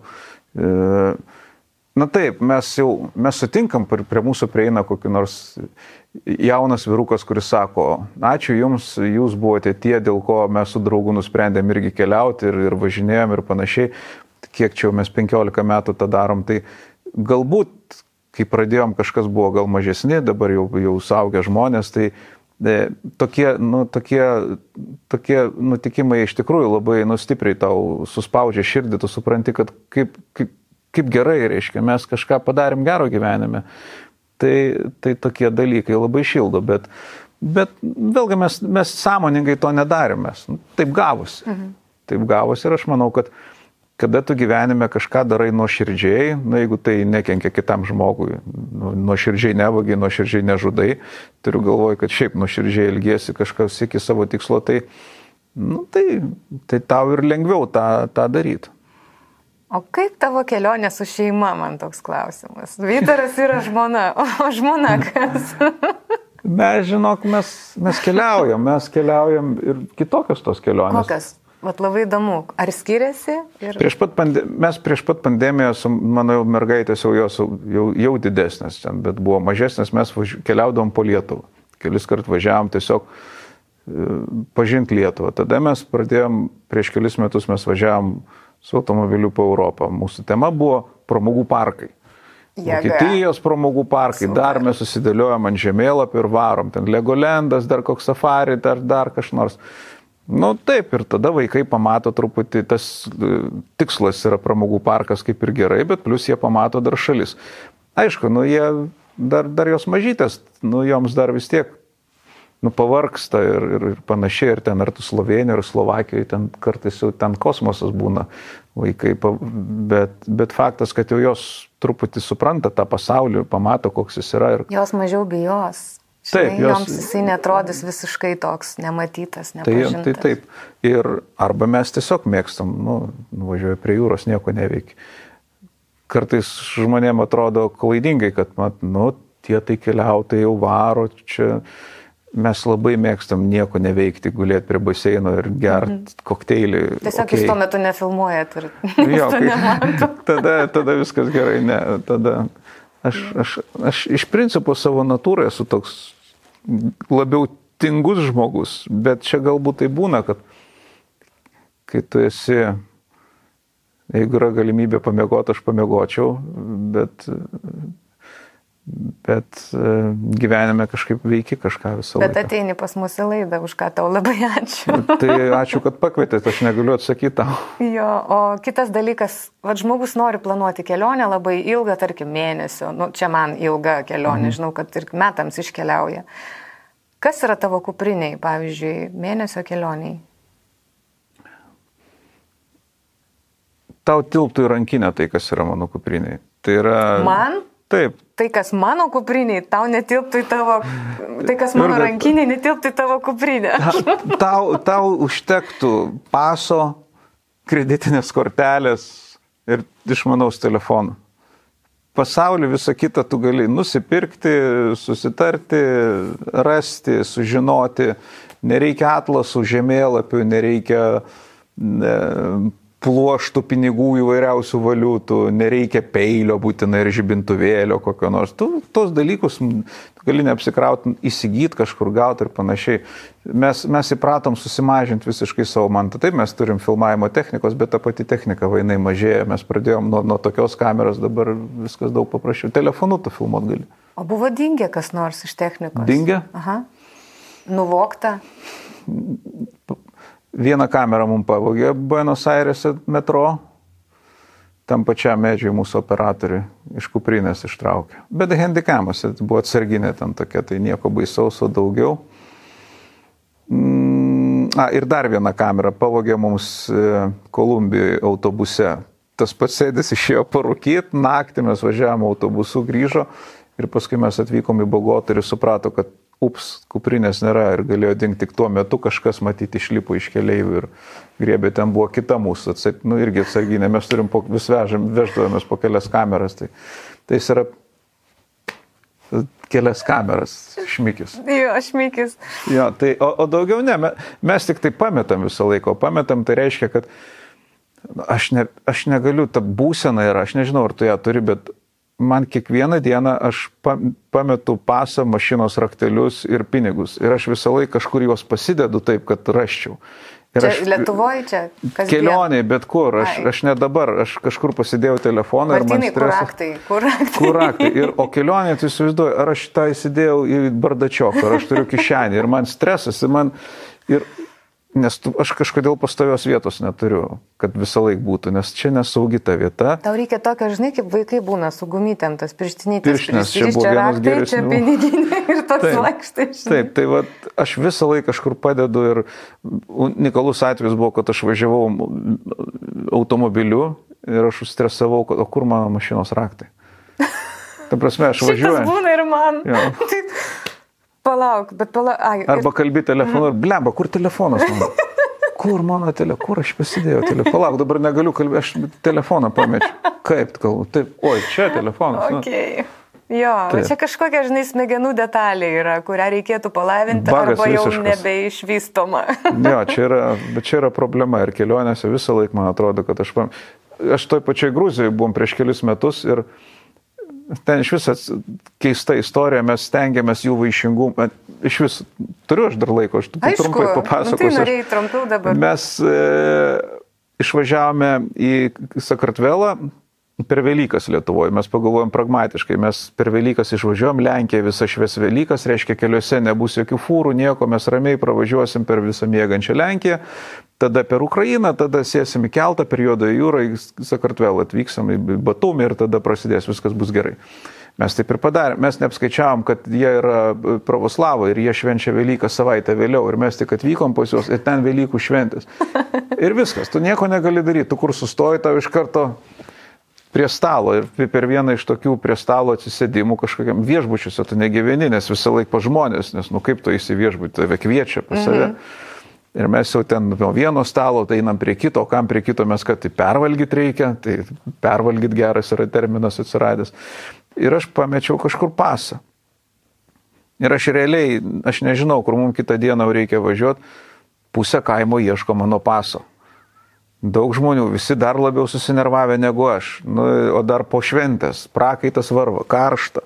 S2: Na taip, mes jau mes sutinkam, prie mūsų prieina kokį nors jaunas vyrukas, kuris sako, ačiū jums, jūs buvote tie, dėl ko mes su draugu nusprendėm irgi keliauti ir, ir važinėjom ir panašiai. Kiek čia mes penkiolika metų tą darom, tai galbūt, kai pradėjom, kažkas buvo gal mažesni, dabar jau, jau suaugę žmonės, tai e, tokie, nu, tokie, tokie nutikimai iš tikrųjų labai nustipriai tau suspaudžia širdį, tu supranti, kad kaip, kaip, kaip gerai, reiškia, mes kažką padarėm gero gyvenime. Tai, tai tokie dalykai labai šildo, bet, bet vėlgi mes, mes sąmoningai to nedarėme. Taip gavosi. Mhm. Taip gavosi ir aš manau, kad kada tu gyvenime kažką darai nuoširdžiai, na, jeigu tai nekenkia kitam žmogui, nuoširdžiai nevagi, nuoširdžiai nežudai, turiu galvoj, kad šiaip nuoširdžiai elgiesi kažkas iki savo tikslo, tai, nu, tai, tai tau ir lengviau tą, tą daryti.
S3: O kaip tavo kelionė su šeima, man toks klausimas? Vytaras yra žmona, o žmona kas?
S2: Mes, žinok, mes, mes keliaujam, mes keliaujam ir kitokios tos kelionės.
S3: Kokios? Vat labai įdomu. Ar skiriasi? Ir...
S2: Prieš pat pande... Mes prieš pat pandemiją, su, mano mergaitės jau, jos, jau, jau didesnės ten, bet buvo mažesnės, mes važi... keliaudavom po Lietuvą. Kelis kart važiavom tiesiog e, pažinti Lietuvą. Tada mes pradėjom, prieš kelis metus mes važiavom su automobiliu po Europą. Mūsų tema buvo pramogų parkai. Jėga. Vokietijos pramogų parkai. Super. Dar mes susidėliojom ant žemėlapį ir varom. Ten Legolendas, dar koks safari, dar, dar kažkas nors. Nu taip, ir tada vaikai pamato truputį, tas tikslas yra pramogų parkas kaip ir gerai, bet plus jie pamato dar šalis. Aišku, nu jie dar, dar jos mažytės, nu joms dar vis tiek nu, pavarksta ir, ir, ir panašiai, ir ten ar tu Slovenijoje, ar Slovakijoje, ten kartais jau ten kosmosas būna vaikai, bet, bet faktas, kad jau jos truputį supranta tą pasaulį, pamato, koks jis yra. Ir... Jos
S3: mažiau bijos. Taip, jos... Joms jisai netrodys visiškai toks nematytas, nepažintas.
S2: Tai, tai taip. Ir arba mes tiesiog mėgstam, nu, nuvažiuoju prie jūros, nieko neveikia. Kartais žmonėm atrodo klaidingai, kad, mat, nu, tie tai keliautojai jau varo, čia... Mes labai mėgstam nieko neveikti, gulėti prie baseino ir gerti mhm. kokteilį.
S3: Tiesiog okay. Jūs tuo metu nefilmuojat ir
S2: jo, kai, tada, tada viskas gerai. Ne, tada aš, aš, aš iš principo savo natūrai esu toks labiau tingus žmogus, bet čia galbūt tai būna, kad kai tu esi, jeigu yra galimybė pamiegoti, aš pamiegočiau, bet... Bet gyvenime kažkaip veiki kažką visą laiką.
S3: Bet ateini pas mus į laidą, už ką tau labai ačiū.
S2: Tai ačiū, kad pakvietėt, aš negaliu atsakyti tau.
S3: Jo, o kitas dalykas, vad žmogus nori planuoti kelionę labai ilgą, tarkim, mėnesio. Nu, čia man ilga kelionė, mhm. Žinau, kad ir metams iškeliauja. Kas yra tavo kupriniai, pavyzdžiui, mėnesio kelioniai?
S2: Tau tilptų į rankinę tai, kas yra mano kupriniai. Tai yra...
S3: Man?
S2: Taip.
S3: Tai, kas mano kupriniai, tau netilptų į tavo... Tai, kas mano rankiniai, netilptų į tavo kuprinę.
S2: Tau, tau užtektų paso, kreditinės kortelės ir išmanaus telefono. Pasaulį visą kitą tu gali nusipirkti, susitarti, rasti, sužinoti. Nereikia atlasų, žemėlapių, nereikia... Ne, pluoštų pinigų įvairiausių valiutų, nereikia peilio būtinai ir žibintuvėlio kokio nors. Tu tos dalykus gali neapsikrauti, įsigyti kažkur gauti ir panašiai. Mes, mes įpratom susimažinti visiškai savo mantą. Taip, mes turim filmavimo technikos, bet ta pati technika vainai mažėja. Mes pradėjom nuo, nuo tokios kameros, dabar viskas daug paprasčiau. Telefonu tu filmuot gali.
S3: O buvo dingę kas nors iš technikos?
S2: Dingę?
S3: Aha. Nuvokta?
S2: Vieną kamerą mums pavogė Buenos Airese metro, tam pačiam medžiui mūsų operatoriui iš kuprinės ištraukė. Bet handikamas, buvo atsarginė ten tokia, tai nieko baisaus, o daugiau. Mm, a, ir dar vieną kamerą pavogė mums Kolumbijoje autobuse. Tas pats sėdis išėjo parūkyti, naktį mes važiavome autobusu, grįžo ir paskui mes atvykom į Bogotą ir suprato, kad ups, kuprinės nėra ir galėjo dingti tik tuo metu, kažkas matyti išlipo iš keleivių ir griebė, ten buvo kita mūsų, atsat, nu irgi atsarginė, mes turim po, vis vežam, veždavomės po kelias kameras, tai, tai jis yra kelias kameras, šmikis.
S3: Jo, šmikis.
S2: Jo, tai, o, o daugiau ne, mes tik tai pametam visą laiką, o pametam tai reiškia, kad aš, ne, aš negaliu, ta būsena yra, aš nežinau, ar tu ją turi, bet man kiekvieną dieną aš pametu pasą, mašinos raktelius ir pinigus. Ir aš visą laiką kažkur juos pasidedu taip, kad raščiau. Ir
S3: čia
S2: aš,
S3: Lietuvoje čia?
S2: Kelioniai, bet kur. Aš, aš ne dabar, aš kažkur pasidėjau telefoną.
S3: Martynai,
S2: ir man stresas.
S3: Kur raktai? Kur raktai?
S2: Kur raktai. Ir, o kelionė, tu įsivaizduoji, ar aš tą įsidėjau į bardačioką, ar aš turiu kišenį. Ir man stresas, ir man... Ir, nes tu, aš kažkodėl pastovios vietos neturiu, kad visą laik būtų, nes čia nesaugi ta vieta.
S3: Tau reikia tokio, žinai, kaip vaikai būna su gumytėm, tas pirštinytės.
S2: Pirštinės, čia buvo vienas geresnių.
S3: Čia piniginė ir toks
S2: taip,
S3: vaikštai.
S2: Taip, tai va, aš visą laiką kažkur padedu ir unikalus atvejis buvo, kad aš važiavau automobiliu ir aš užstresavau, o kur mano mašinos raktai. Ta prasme, aš važiuoju.
S3: Šitas būna ir man. Palauk, bet palauk. Ai,
S2: arba kalbi telefonu ir blemba, kur telefonas mano? Kur mano telefonas? Kur aš pasidėjau telefoną? Palauk, dabar negaliu kalbėti, aš telefoną pamečiu. Kaip kalbu? Taip, oi, čia telefonas.
S3: Okay. Jo, taip. Čia kažkokia, žinai, smegenų detalė yra, kurią reikėtų palavinti,
S2: bagas
S3: arba jau
S2: visiškas.
S3: nebeišvystoma.
S2: Jo, čia yra, bet čia yra problema ir kelionėse visą laiką man atrodo, kad aš... Aš toj pačioj Gruzijoje buvom prieš kelis metus ir ten iš vis keista istorija, mes stengiamės jų vaišingumą. Iš vis, turiu aš dar laiko, aš
S3: Aišku,
S2: trumpai papasakosiu.
S3: Nu tai norėjai trumpiau dabar.
S2: Mes e, išvažiavome į Sakartvelą per Velykas Lietuvoje. Mes pagalvojom pragmatiškai, mes per Velykas išvažiuojam, Lenkija visą šves Velykas, reiškia keliuose nebus jokių fūrų, nieko, mes ramiai pravažiuosim per visą miegančią Lenkiją. Tada per Ukrainą, tada sėsim į keltą per Juodąją jūrą, į Sakartvelą atvyksim į Batumį ir tada prasidės, viskas bus gerai. Mes taip ir padarėm, mes neapskaičiavom, kad jie yra pravoslavai ir jie švenčia Velyką savaitę vėliau ir mes tik atvykom pas juos ir ten Velykų šventės. Ir viskas, tu nieko negali daryti, tu kur sustoji, tau iš karto prie stalo ir per vieną iš tokių prie stalo atsisėdimų kažkokiam viešbučiuose tu negyveni, nes visą laiką pa žmonės, nes nu kaip tu eisi viešbutį, tave kviečia pas save. Mhm. Ir mes jau ten nuo vieno stalo, tai einam prie kito, o kam prie kito mes, kad tai pervalgyti reikia, tai pervalgyti geras yra terminas atsiradęs. Ir aš pamečiau kažkur pasą. Ir aš realiai, aš nežinau, kur mums kitą dieną reikia važiuoti, pusę kaimo ieško mano paso. Daug žmonių, visi dar labiau susinervavę negu aš, nu, o dar po šventės, prakaitas varva, karšta.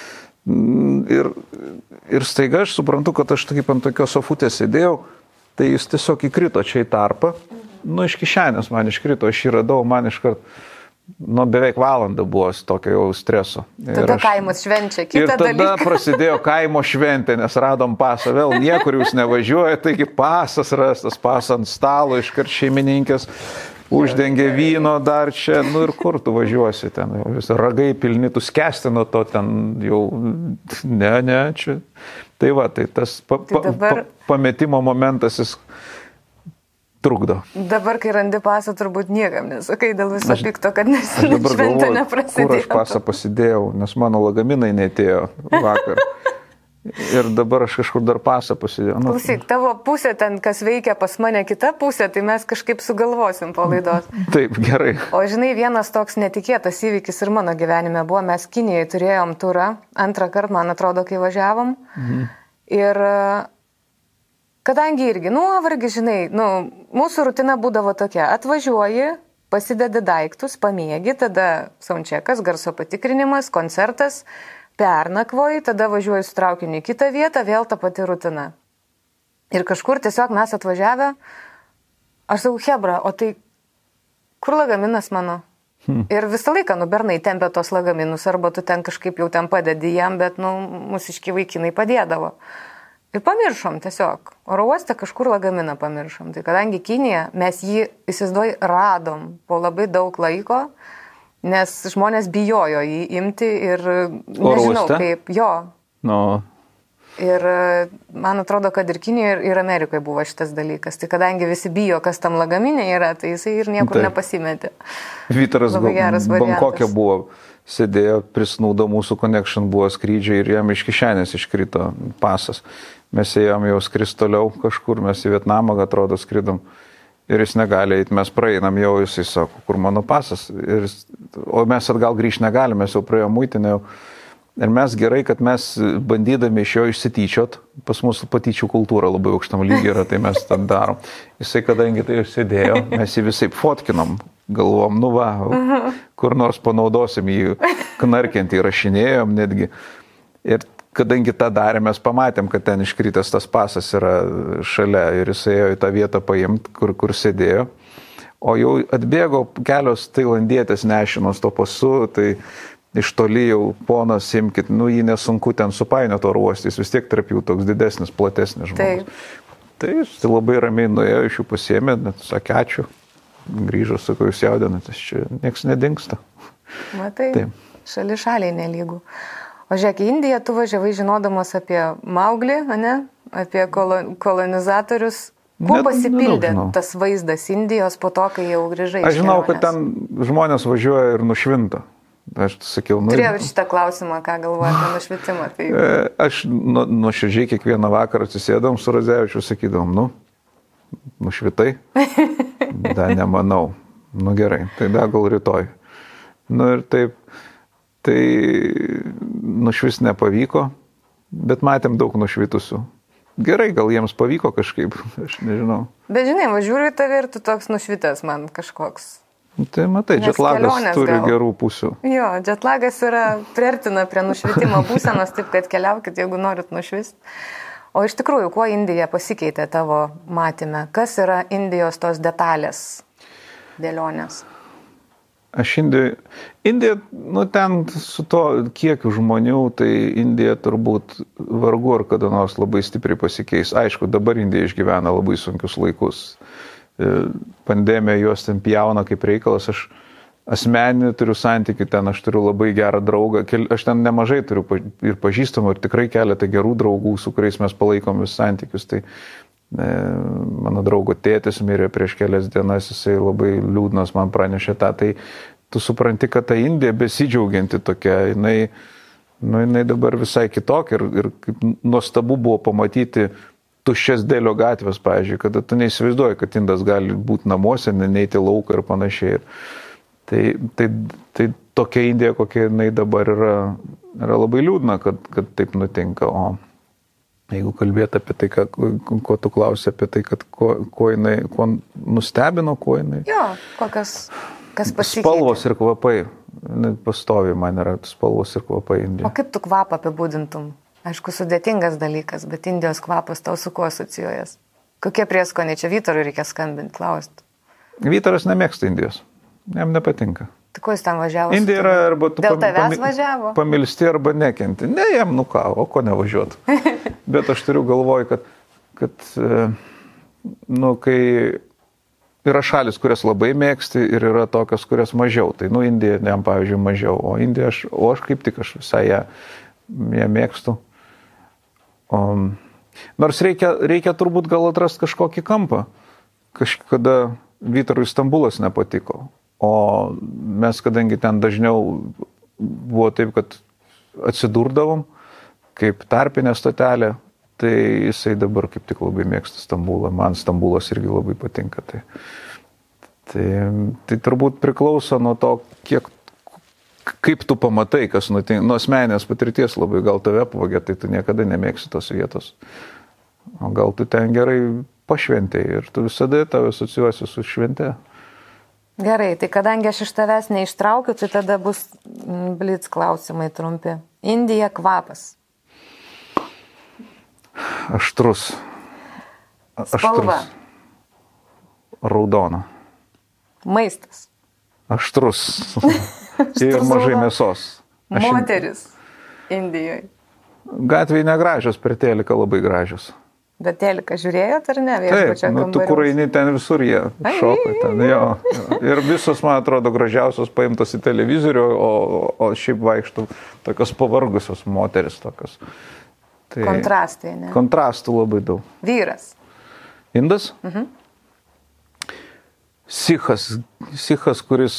S2: Ir, ir staiga aš suprantu, kad aš taip ant tokios sofutės sėdėjau, tai jis tiesiog įkrito čia į tarpą, nu iš kišenės man iškrito, aš jį radau, man iškart, nu beveik valandą buvo tokio jau streso.
S3: Tada aš, kaimas švenčia, kitą dalyką. Ir tada
S2: dalyką. Prasidėjo kaimo šventė, nes radom pasą, vėl niekur jūs nevažiuoja, taigi pasas rastas, pasas ant stalo, iškart šeimininkės uždengė vyno dar čia, nu ir kur tu važiuosi ten, jau vis ragai pilni, tu skęsti nuo to ten jau, ne, ne, čia. Tai va, tai tas pa, pa, tai dabar, pa, pametimo momentas jis trukdo.
S3: Dabar, kai randi pasą, turbūt niekam nesakai dėl viso aš, pikto, kad šventė neprasidėjo.
S2: Kur aš pasą pasidėjau, nes mano lagaminai neatėjo vakar. Ir dabar aš kažkur dar pasą pasidėjau. Nu,
S3: klausyk, tavo pusė ten, kas veikia pas mane kita pusė, tai mes kažkaip sugalvosim po laidos.
S2: Taip, gerai.
S3: O žinai, vienas toks netikėtas įvykis ir mano gyvenime buvo, mes Kinijoje turėjom turą, antrą kartą, man atrodo, kai važiavom. Mhm. Ir kadangi irgi, nu, vargi, žinai, nu, mūsų rutina būdavo tokia, atvažiuoji, pasidedi daiktus, pamėgi, tada soundcheckas, garso patikrinimas, koncertas, pernakvoji, tada važiuoji su traukiniu į kitą vietą, vėl ta pati rutina. Ir kažkur tiesiog mes atvažiavę, aš sakau, hebra, o tai kur lagaminas mano? Hmm. Ir visą laiką, nu, bernai tempia tos lagaminus, arba tu ten kažkaip jau ten padedi jam, bet, nu, mūsiški vaikinai padėdavo. Ir pamiršom tiesiog. Oro uoste kažkur lagaminą pamiršom. Tai kadangi Kinija, mes jį, įsivaizduoju, radom po labai daug laiko, nes žmonės bijojo jį imti ir nežinau kaip, jo.
S2: No.
S3: Ir man atrodo, kad ir Kinijoje, ir, ir Amerikoje buvo šitas dalykas. Tai kadangi visi bijo, kas tam lagaminė yra, tai jisai ir niekur Taip. nepasimetė.
S2: Vytaras Bankokė buvo, sėdėjo, prisnūdo mūsų connection, buvo skrydžiai ir jam iš kišenės iškrito pasas. Mes ėjom jau skrist toliau kažkur, mes į Vietnamą, atrodo, skridom. Ir jis negali eiti, mes praeinam jau, jisai sako, kur mano pasas. Ir, o mes atgal grįžti negalime, mes jau praėjom muitinę jau. Ir mes gerai, kad mes bandydami iš jo išsityčiot, pas mūsų patyčių kultūra labai aukštam lygiai yra, tai mes tą darom. Jisai, kadangi tai sėdėjo, mes jį visai fotkinom, galvom, nu va, kur nors panaudosim jį, knarkiant įrašinėjom netgi. Ir kadangi tą darėm, mes pamatėm, kad ten iškritęs tas pasas yra šalia ir jisai ėjo į tą vietą paimti, kur, kur sėdėjo. O jau atbėgo kelios tailandietės nešinos to pasu, tai iš toli jau ponas, imkit, nu jį nesunku ten supainioti oro uostys, vis tiek tarp jų toks didesnis, platesnis žmogus. Taip. Tai jis tai labai ramiai nuėjo, iš jų pasiėmė, net sakė ačiū, grįžo, sakau, jūs jaudinatės, čia nieks nedingsta.
S3: Matai, Taip. šali šaliai nelygų. O žiūrėk, į Indiją tu važiavai žinodamas apie Mauglį, ne? Apie kolonizatorius. Kuo Net, pasipildė nedaug, tas vaizdas Indijos po to, kai jau grįžai?
S2: Aš žinau, kad ten žmonės važiuoja ir nušvinta. Aš sakiau, nu...
S3: Turėjau šitą klausimą, ką galvoju apie nušvitimą. Tai...
S2: Aš nu, nuoširdžiai kiekvieną vakarą atsisėdom su Radzevičiu, sakydom, nu, nušvitai? Da, nemanau. Nu gerai, tai da gal rytoj. Nu ir taip, tai nušvis nepavyko, bet matėm daug nušvitusių. Gerai, gal jiems pavyko kažkaip, aš nežinau.
S3: Bet žinai, važiuoju į tave ir tu toks nušvitęs man kažkoks.
S2: Tai matai, džetlagas turi gal gerų pusių.
S3: Jo, džetlagas yra priartina prie nušvitimo būsenos, taip kad keliaukit, jeigu norit nušvist. O iš tikrųjų, kuo Indija pasikeitė tavo matyme? Kas yra Indijos tos detalės, dėlionės?
S2: Aš Indija, Indija, nu ten su to kiekiu žmonių, tai Indija turbūt vargu ar kada nors labai stipriai pasikeis. Aišku, dabar Indija išgyvena labai sunkius laikus. Pandemija juos ten pjauna kaip reikalas, aš asmeninį turiu santykių ten, aš turiu labai gerą draugą, aš ten nemažai turiu ir pažįstamų, ir tikrai keletą gerų draugų, su kuriais mes palaikom vis santykius. Tai e, mano draugo tėtis mirė prieš kelias dienas, jisai labai liūdnas man pranešė tą, tai tu supranti, kad ta Indija besidžiaugianti tokia, jinai, nu, jinai dabar visai kitokia ir, ir kaip nuostabu buvo pamatyti tuščias Delio gatvės, pavyzdžiui, kada tu neįsivaizduoji, kad indas gali būti namuose, neiti lauką ir panašiai. Tai, tai, tai tokia Indija, kokia jinai dabar yra, yra labai liūdna, kad, kad taip nutinka. O jeigu kalbėti apie tai, ką, ko tu klausi, apie tai, kad ko, ko jinai, ko nustebino, ko jinai...
S3: Jo, kokias, kas pasikeitė.
S2: Spalvos ir kvapai. Pastovi man yra spalvos ir kvapai Indija.
S3: O kaip tu kvapą apibūdintum? Aišku, sudėtingas dalykas, bet Indijos kvapas tau su kuo asocijuojas? Kokie prieskoniai? Čia Vytarui reikia skambinti, klausti.
S2: Vytaras nemėgsta Indijos. Jam nepatinka.
S3: Tai ko jis ten važiavo?
S2: Indija yra arba tu
S3: Dėl tavęs
S2: pami,
S3: važiavo?
S2: Pamilsti arba nekenti. Ne, jam nu ką, o ko nevažiuotų. Bet aš turiu galvoj, kad, kad nu, kai yra šalis, kurias labai mėgsti ir yra tokios, kurias mažiau. Tai, nu, Indija jam, pavyzdžiui, mažiau. O Indija, aš, o aš kaip tik aš visai ją, ją mėgstu. O, nors reikia, reikia turbūt gal atrasti kažkokį kampą. Kažkada Vytarui Stambulas nepatiko. O mes, kadangi ten dažniau buvo taip, kad atsidurdavom kaip tarpinė stotelė, tai jisai dabar kaip tik labai mėgsta Stambulą. Man Stambulas irgi labai patinka. Tai, tai, tai turbūt priklauso nuo to, kiek kaip tu pamatai, kas nutinka, nuo asmeninės patirties labai, gal tave pavogė, tai tu niekada nemėgsi tos vietos. O gal tu ten gerai pašventėjai ir tu visada tave asocijuosi su švente.
S3: Gerai, tai kadangi aš iš tavęs neištraukiu, tai tada bus blitz klausimai trumpi. Indija kvapas.
S2: Aštrus.
S3: Spalva.
S2: Raudona.
S3: Maistas.
S2: Aštrus. Ir mažai mėsos. Aš
S3: Moteris Indijoje.
S2: Gatvėje negražios, per teliką labai gražios.
S3: Bet teliką žiūrėjot ar ne?
S2: Taip, nu tu kur eini ten visur jie šokai ten, jo. Ir visos, man atrodo, gražiausios paimtos į televizorių, o, o šiaip vaikštų tokios pavargusios moteris tokios. Tai
S3: kontrastai, ne?
S2: Kontrastų labai daug.
S3: Vyras.
S2: Indas?
S3: Mhm.
S2: Sikhas, Sikhas, kuris,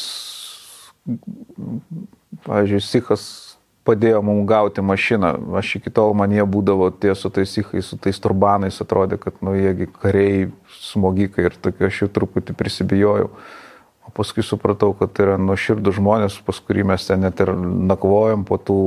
S2: pavyzdžiui, Sikhas padėjo mums gauti mašiną. Aš iki tol man jie būdavo tie su tais Sikhais, su tais turbanais, atrodė, kad nu jiegi kariai, smogikai ir tokie, aš jau truputį prisibijojau. O paskui supratau, kad tai yra nuoširdus žmonės, pas kurį mes ten net ir nakvojom po tų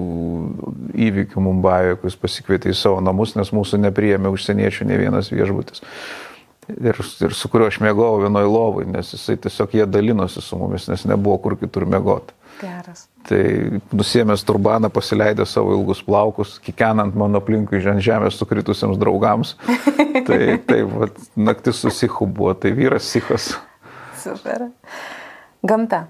S2: įvykių Mumbajoje, kuris pasikvietė į savo namus, nes mūsų nepriėmė užsieniečių ne vienas viešbutis. Ir, ir su kuriuo aš mėgojau vienoj lovai, nes jisai tiesiog jie dalinosi su mumis, nes nebuvo kur kitur mėgoti.
S3: Geras.
S2: Tai nusiėmęs turbaną, pasileidė savo ilgus plaukus, kikenant mano aplinkui ant žemės sukritusiems draugams. Tai taip, vat, naktis su Sikhu buvo, tai vyras Sikhas.
S3: Super. Gamta.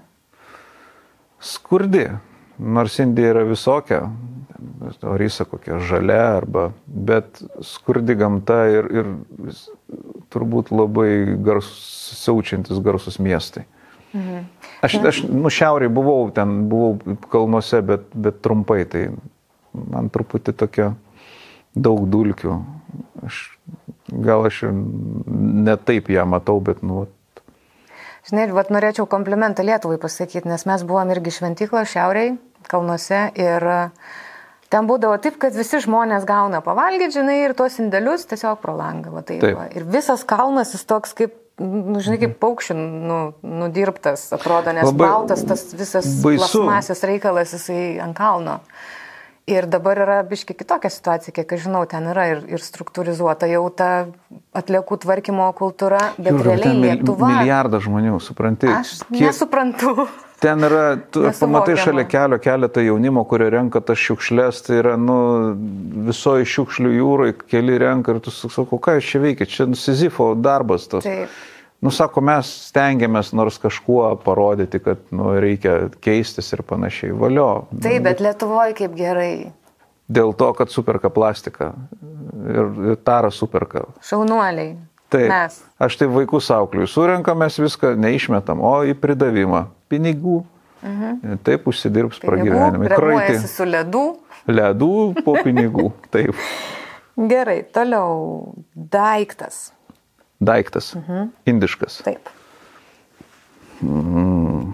S2: Skurdi, nors Indija yra visokia, orisa kokia žalia, arba, bet skurdi gamta ir, ir turbūt labai garsus, siaučiantis garsus miestai. Mhm. Aš, aš nu, šiauriai buvau, ten buvau kalnuose, bet, bet trumpai, tai man truputį tokia daug dulkių. Aš, gal aš ir ne taip ją matau, bet nu...
S3: Žinai, vat norėčiau komplimentą Lietuvai pasakyti, nes mes buvom irgi šventyklo šiauriai, kalnuose ir ten būdavo taip, kad visi žmonės gauna pavalgyti, žinai, ir tuos indelius tiesiog pro langą. Va, taip, taip. Va. Ir visas kalnas jis toks kaip, nu, žinai, kaip paukščių nu, nudirbtas, atrodo, nes labai baltas tas visas plasmasės reikalas jisai ant kalno. Ir dabar yra biški kitokia situacija, kiek aš žinau, ten yra ir, ir struktūrizuota jau ta atliekų tvarkymo kultūra, bet Jūra, realiai Lietuva...
S2: Milijardas žmonių, supranti?
S3: Aš kiek... nesuprantu.
S2: Ten yra, tu pamatai šalia kelio keletą jaunimo, kurie renka tas šiukšlės, tai yra, nu, visoji šiukšlių jūrai, keli renka ir tu sako, ką jūs čia veikia, čia Sizifo darbas tas.
S3: Taip.
S2: Nu, sako, mes stengiamės nors kažkuo parodyti, kad nu, reikia keistis ir panašiai. Valio.
S3: Taip, bet Lietuvoje kaip gerai.
S2: Dėl to, kad superka plastiką. Ir, ir tarą superka.
S3: Šaunuoliai.
S2: Taip.
S3: Mes.
S2: Aš taip vaikus aukliu. Surenkam mes viską, neišmetam, o į pridavimą. Pinigų. Mhm. Taip užsidirbs pragyvenimai.
S3: Kremuojasi su ledų.
S2: Ledų po pinigų. Taip.
S3: Gerai, toliau. Daiktas.
S2: Daiktas. Mhm. Indiškas.
S3: Taip.
S2: Mm.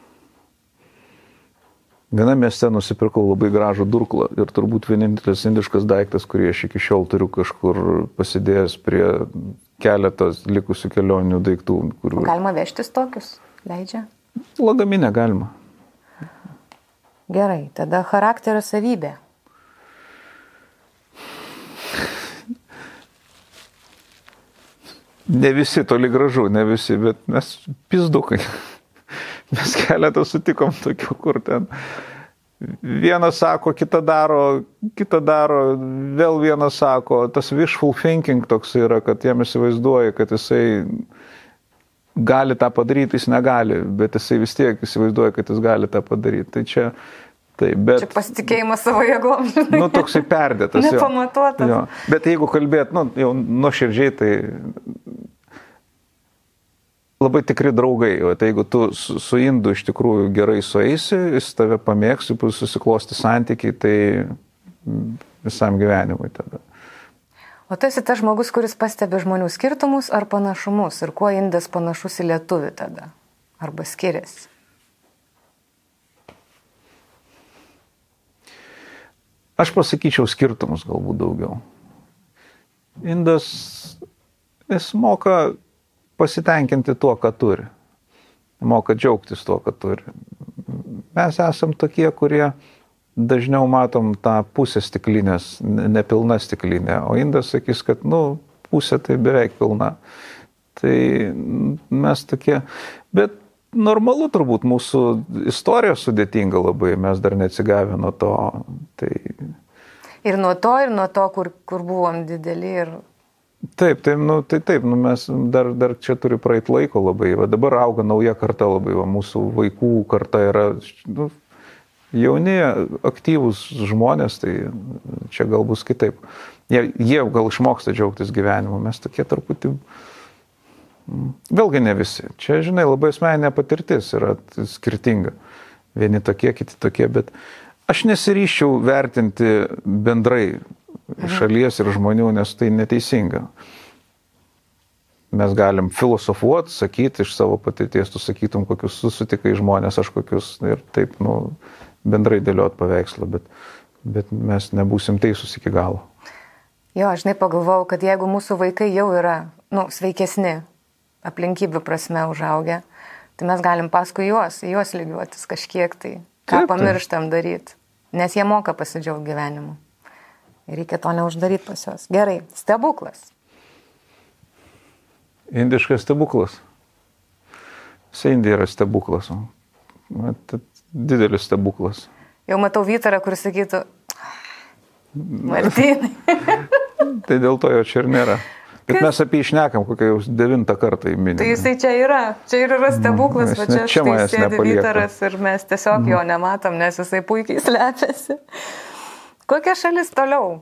S2: Viena mieste nusipirkau labai gražų durklą ir turbūt vienintelis indiškas daiktas, kurį aš iki šiol turiu kažkur pasidėjęs prie keletos likusių kelionių daiktų. Kurių...
S3: Galima vežtis tokius? Leidžia?
S2: Lagaminę galima.
S3: Gerai, tada charakterio savybė.
S2: Ne visi, toli gražu, ne visi, bet mes pizdukai. Mes keletą sutikom tokių, kur ten vienas sako, kitą daro, kitą daro, vėl vienas sako, tas wishful thinking toks yra, kad jam įsivaizduoja, kad jisai gali tą padaryti, jis negali, bet jisai vis tiek įsivaizduoja, kad jis gali tą padaryti. Tai čia, tai, bet... Čia
S3: pasitikėjimas savo jėgom.
S2: Nu, toksai perdėtas.
S3: Nepamatuotas.
S2: Jo. Bet jeigu kalbėt, nu, jau nuoširdžiai, tai labai tikri draugai. O tai jeigu tu su, su indu iš tikrųjų gerai sueisi, jis tave pamėgsi, susiklosti santykiai, tai visam gyvenimui tada.
S3: O tu esi tas žmogus, kuris pastebi žmonių skirtumus ar panašumus ir kuo indas panašus į lietuvį tada? Arba skiriasi?
S2: Aš pasakyčiau skirtumus galbūt daugiau. Indas, jis moka pasitenkinti tuo, ką turi. Moka džiaugtis tuo, ką turi. Mes esam tokie, kurie dažniau matom tą pusę stiklinės, nepilna stiklinė, o indas sakys, kad, nu, pusė tai beveik pilna. Tai mes tokie, bet normalu turbūt, mūsų istorija sudėtinga labai, mes dar neatsigavę nuo to. Tai...
S3: Ir nuo to, ir nuo to, kur, kur buvom dideli. Ir...
S2: Taip, taip, nu, tai taip, nu, mes dar, dar čia turi praeit laiko labai, va, dabar auga nauja karta labai, va, mūsų vaikų karta yra, nu, jauni, aktyvūs žmonės, tai čia gal bus kitaip. Jie, jie gal išmoksta džiaugtis gyvenimu, mes tokie truputį, vėlgi ne visi. Čia, žinai, labai asmeninė patirtis yra skirtinga. Vieni tokie, kiti tokie, bet aš nesiryščiau vertinti bendrai šalies ir žmonių, nes tai neteisinga. Mes galim filosofuoti, sakyti iš savo patirties, tu sakytum, kokius susitikai žmonės, aš kokius, ir taip, nu, bendrai dėliot paveikslą, bet, bet mes nebūsim teisūs iki galo.
S3: Jo, aš žinai pagalvojau, kad jeigu mūsų vaikai jau yra, nu, sveikesni, aplinkybių prasme užaugę, tai mes galim paskui juos, juos lygiuotis kažkiek tai, ką taip, pamirštam daryti, nes jie moka pasidžiaugti gyvenimu. Ir reikia to neuždaryti pas juos. Gerai, stebuklas.
S2: Indiškas stebuklas. Visa Indija yra stebuklas. Didelis stebuklas.
S3: Jau matau Vytarą, kuris sakytų, Martynai.
S2: Tai dėl to jo čia ir nėra. Bet mes apie išnekam kokią jau devintą kartą įminėm.
S3: Tai jisai čia yra. Čia ir yra stebuklas, va čia štai sėdi Vytaras ir mes tiesiog mm. jo nematom, nes jisai puikiai slepiasi. Kokia šalis toliau?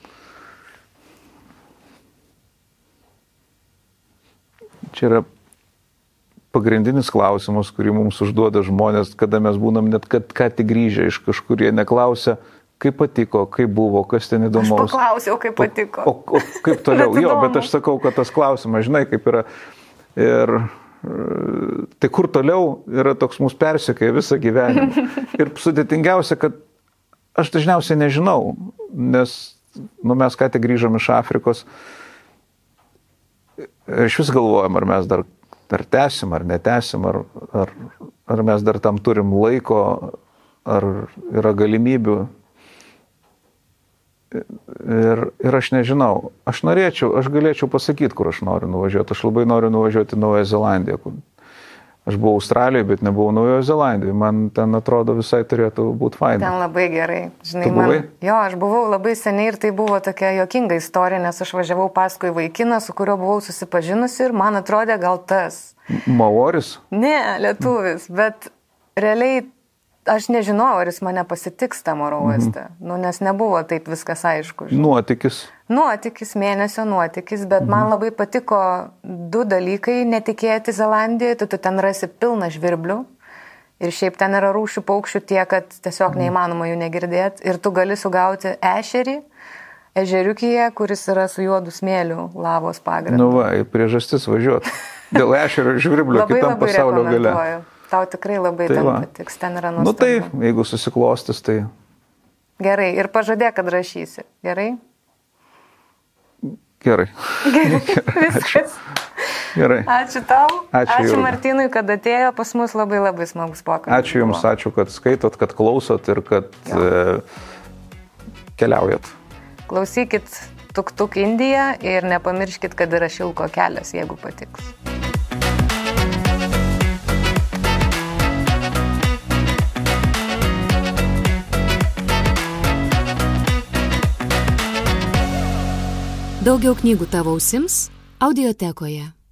S2: Čia yra pagrindinis klausimas, kurį mums užduoda žmonės, kada mes būnam net kad, ką tik grįžę iš kažkur, jie neklausia, kaip patiko, kaip buvo, kas ten įdomaus.
S3: Aš paklausiau, kaip patiko.
S2: O, o, o kaip toliau? Jo, bet aš sakau, kad tas klausimas, žinai, kaip yra. Ir tai kur toliau yra toks mūsų persekioja visą gyvenimą. Ir sudėtingiausia, kad aš dažniausiai nežinau, nes nu, mes ką tik grįžom iš Afrikos, iš vis galvojam, ar mes dar, dar tęsim, ar netęsim, ar, ar, ar mes dar tam turim laiko, ar yra galimybių. Ir, ir aš nežinau, aš norėčiau, aš galėčiau pasakyti, kur aš noriu nuvažiuoti. Aš labai noriu nuvažiuoti į Naująją Zelandiją, kur aš buvau Australijoje, bet nebuvau Naujojo Zelandijoje. Man ten atrodo visai turėtų būti faina.
S3: Ten labai gerai. Žinai, man, jo, aš buvau labai seniai ir tai buvo tokia juokinga istorija, nes aš važiavau paskui vaikiną, su kuriuo buvau susipažinusi ir man atrodė gal tas.
S2: Maoris?
S3: Ne, lietuvis, bet realiai aš nežinau, ar jis mane pasitiks tam oro uoste, mhm. nu, nes nebuvo taip viskas aišku. Žinai.
S2: Nuotykis.
S3: Nuotykis, mėnesio nuotykis, bet mhm. man labai patiko du dalykai netikėti Zelandijoje, tu, tu ten rasi pilną žvirblių ir šiaip ten yra rūšių paukščių tiek, kad tiesiog mhm. neįmanoma jų negirdėti ir tu gali sugauti ešerį ežeriukyje, kuris yra su juodu smėliu lavos pagrindu.
S2: Nu va, priežastis važiuoti. Dėl ešerio ir žvirblių kitam pasaulio gale.
S3: Tau tikrai labai tai ten va. Patiks, ten yra nuostabu.
S2: Nu tai, jeigu susiklostis, tai...
S3: Gerai, ir pažadėk, kad rašysi. Gerai?
S2: Gerai.
S3: Gerai, viskas.
S2: Gerai.
S3: Ačiū tau.
S2: Ačiū,
S3: ačiū Martynui, kad atėjo pas mus, labai labai smagus pokalbis.
S2: Ačiū Jums, ačiū, kad skaitot, kad klausot ir kad e, keliaujat.
S3: Klausykit Tuk Tuk Indija ir nepamirškit, kad yra šilko kelias, jeigu patiks.
S1: Daugiau knygų tavo ausims audiotekoje.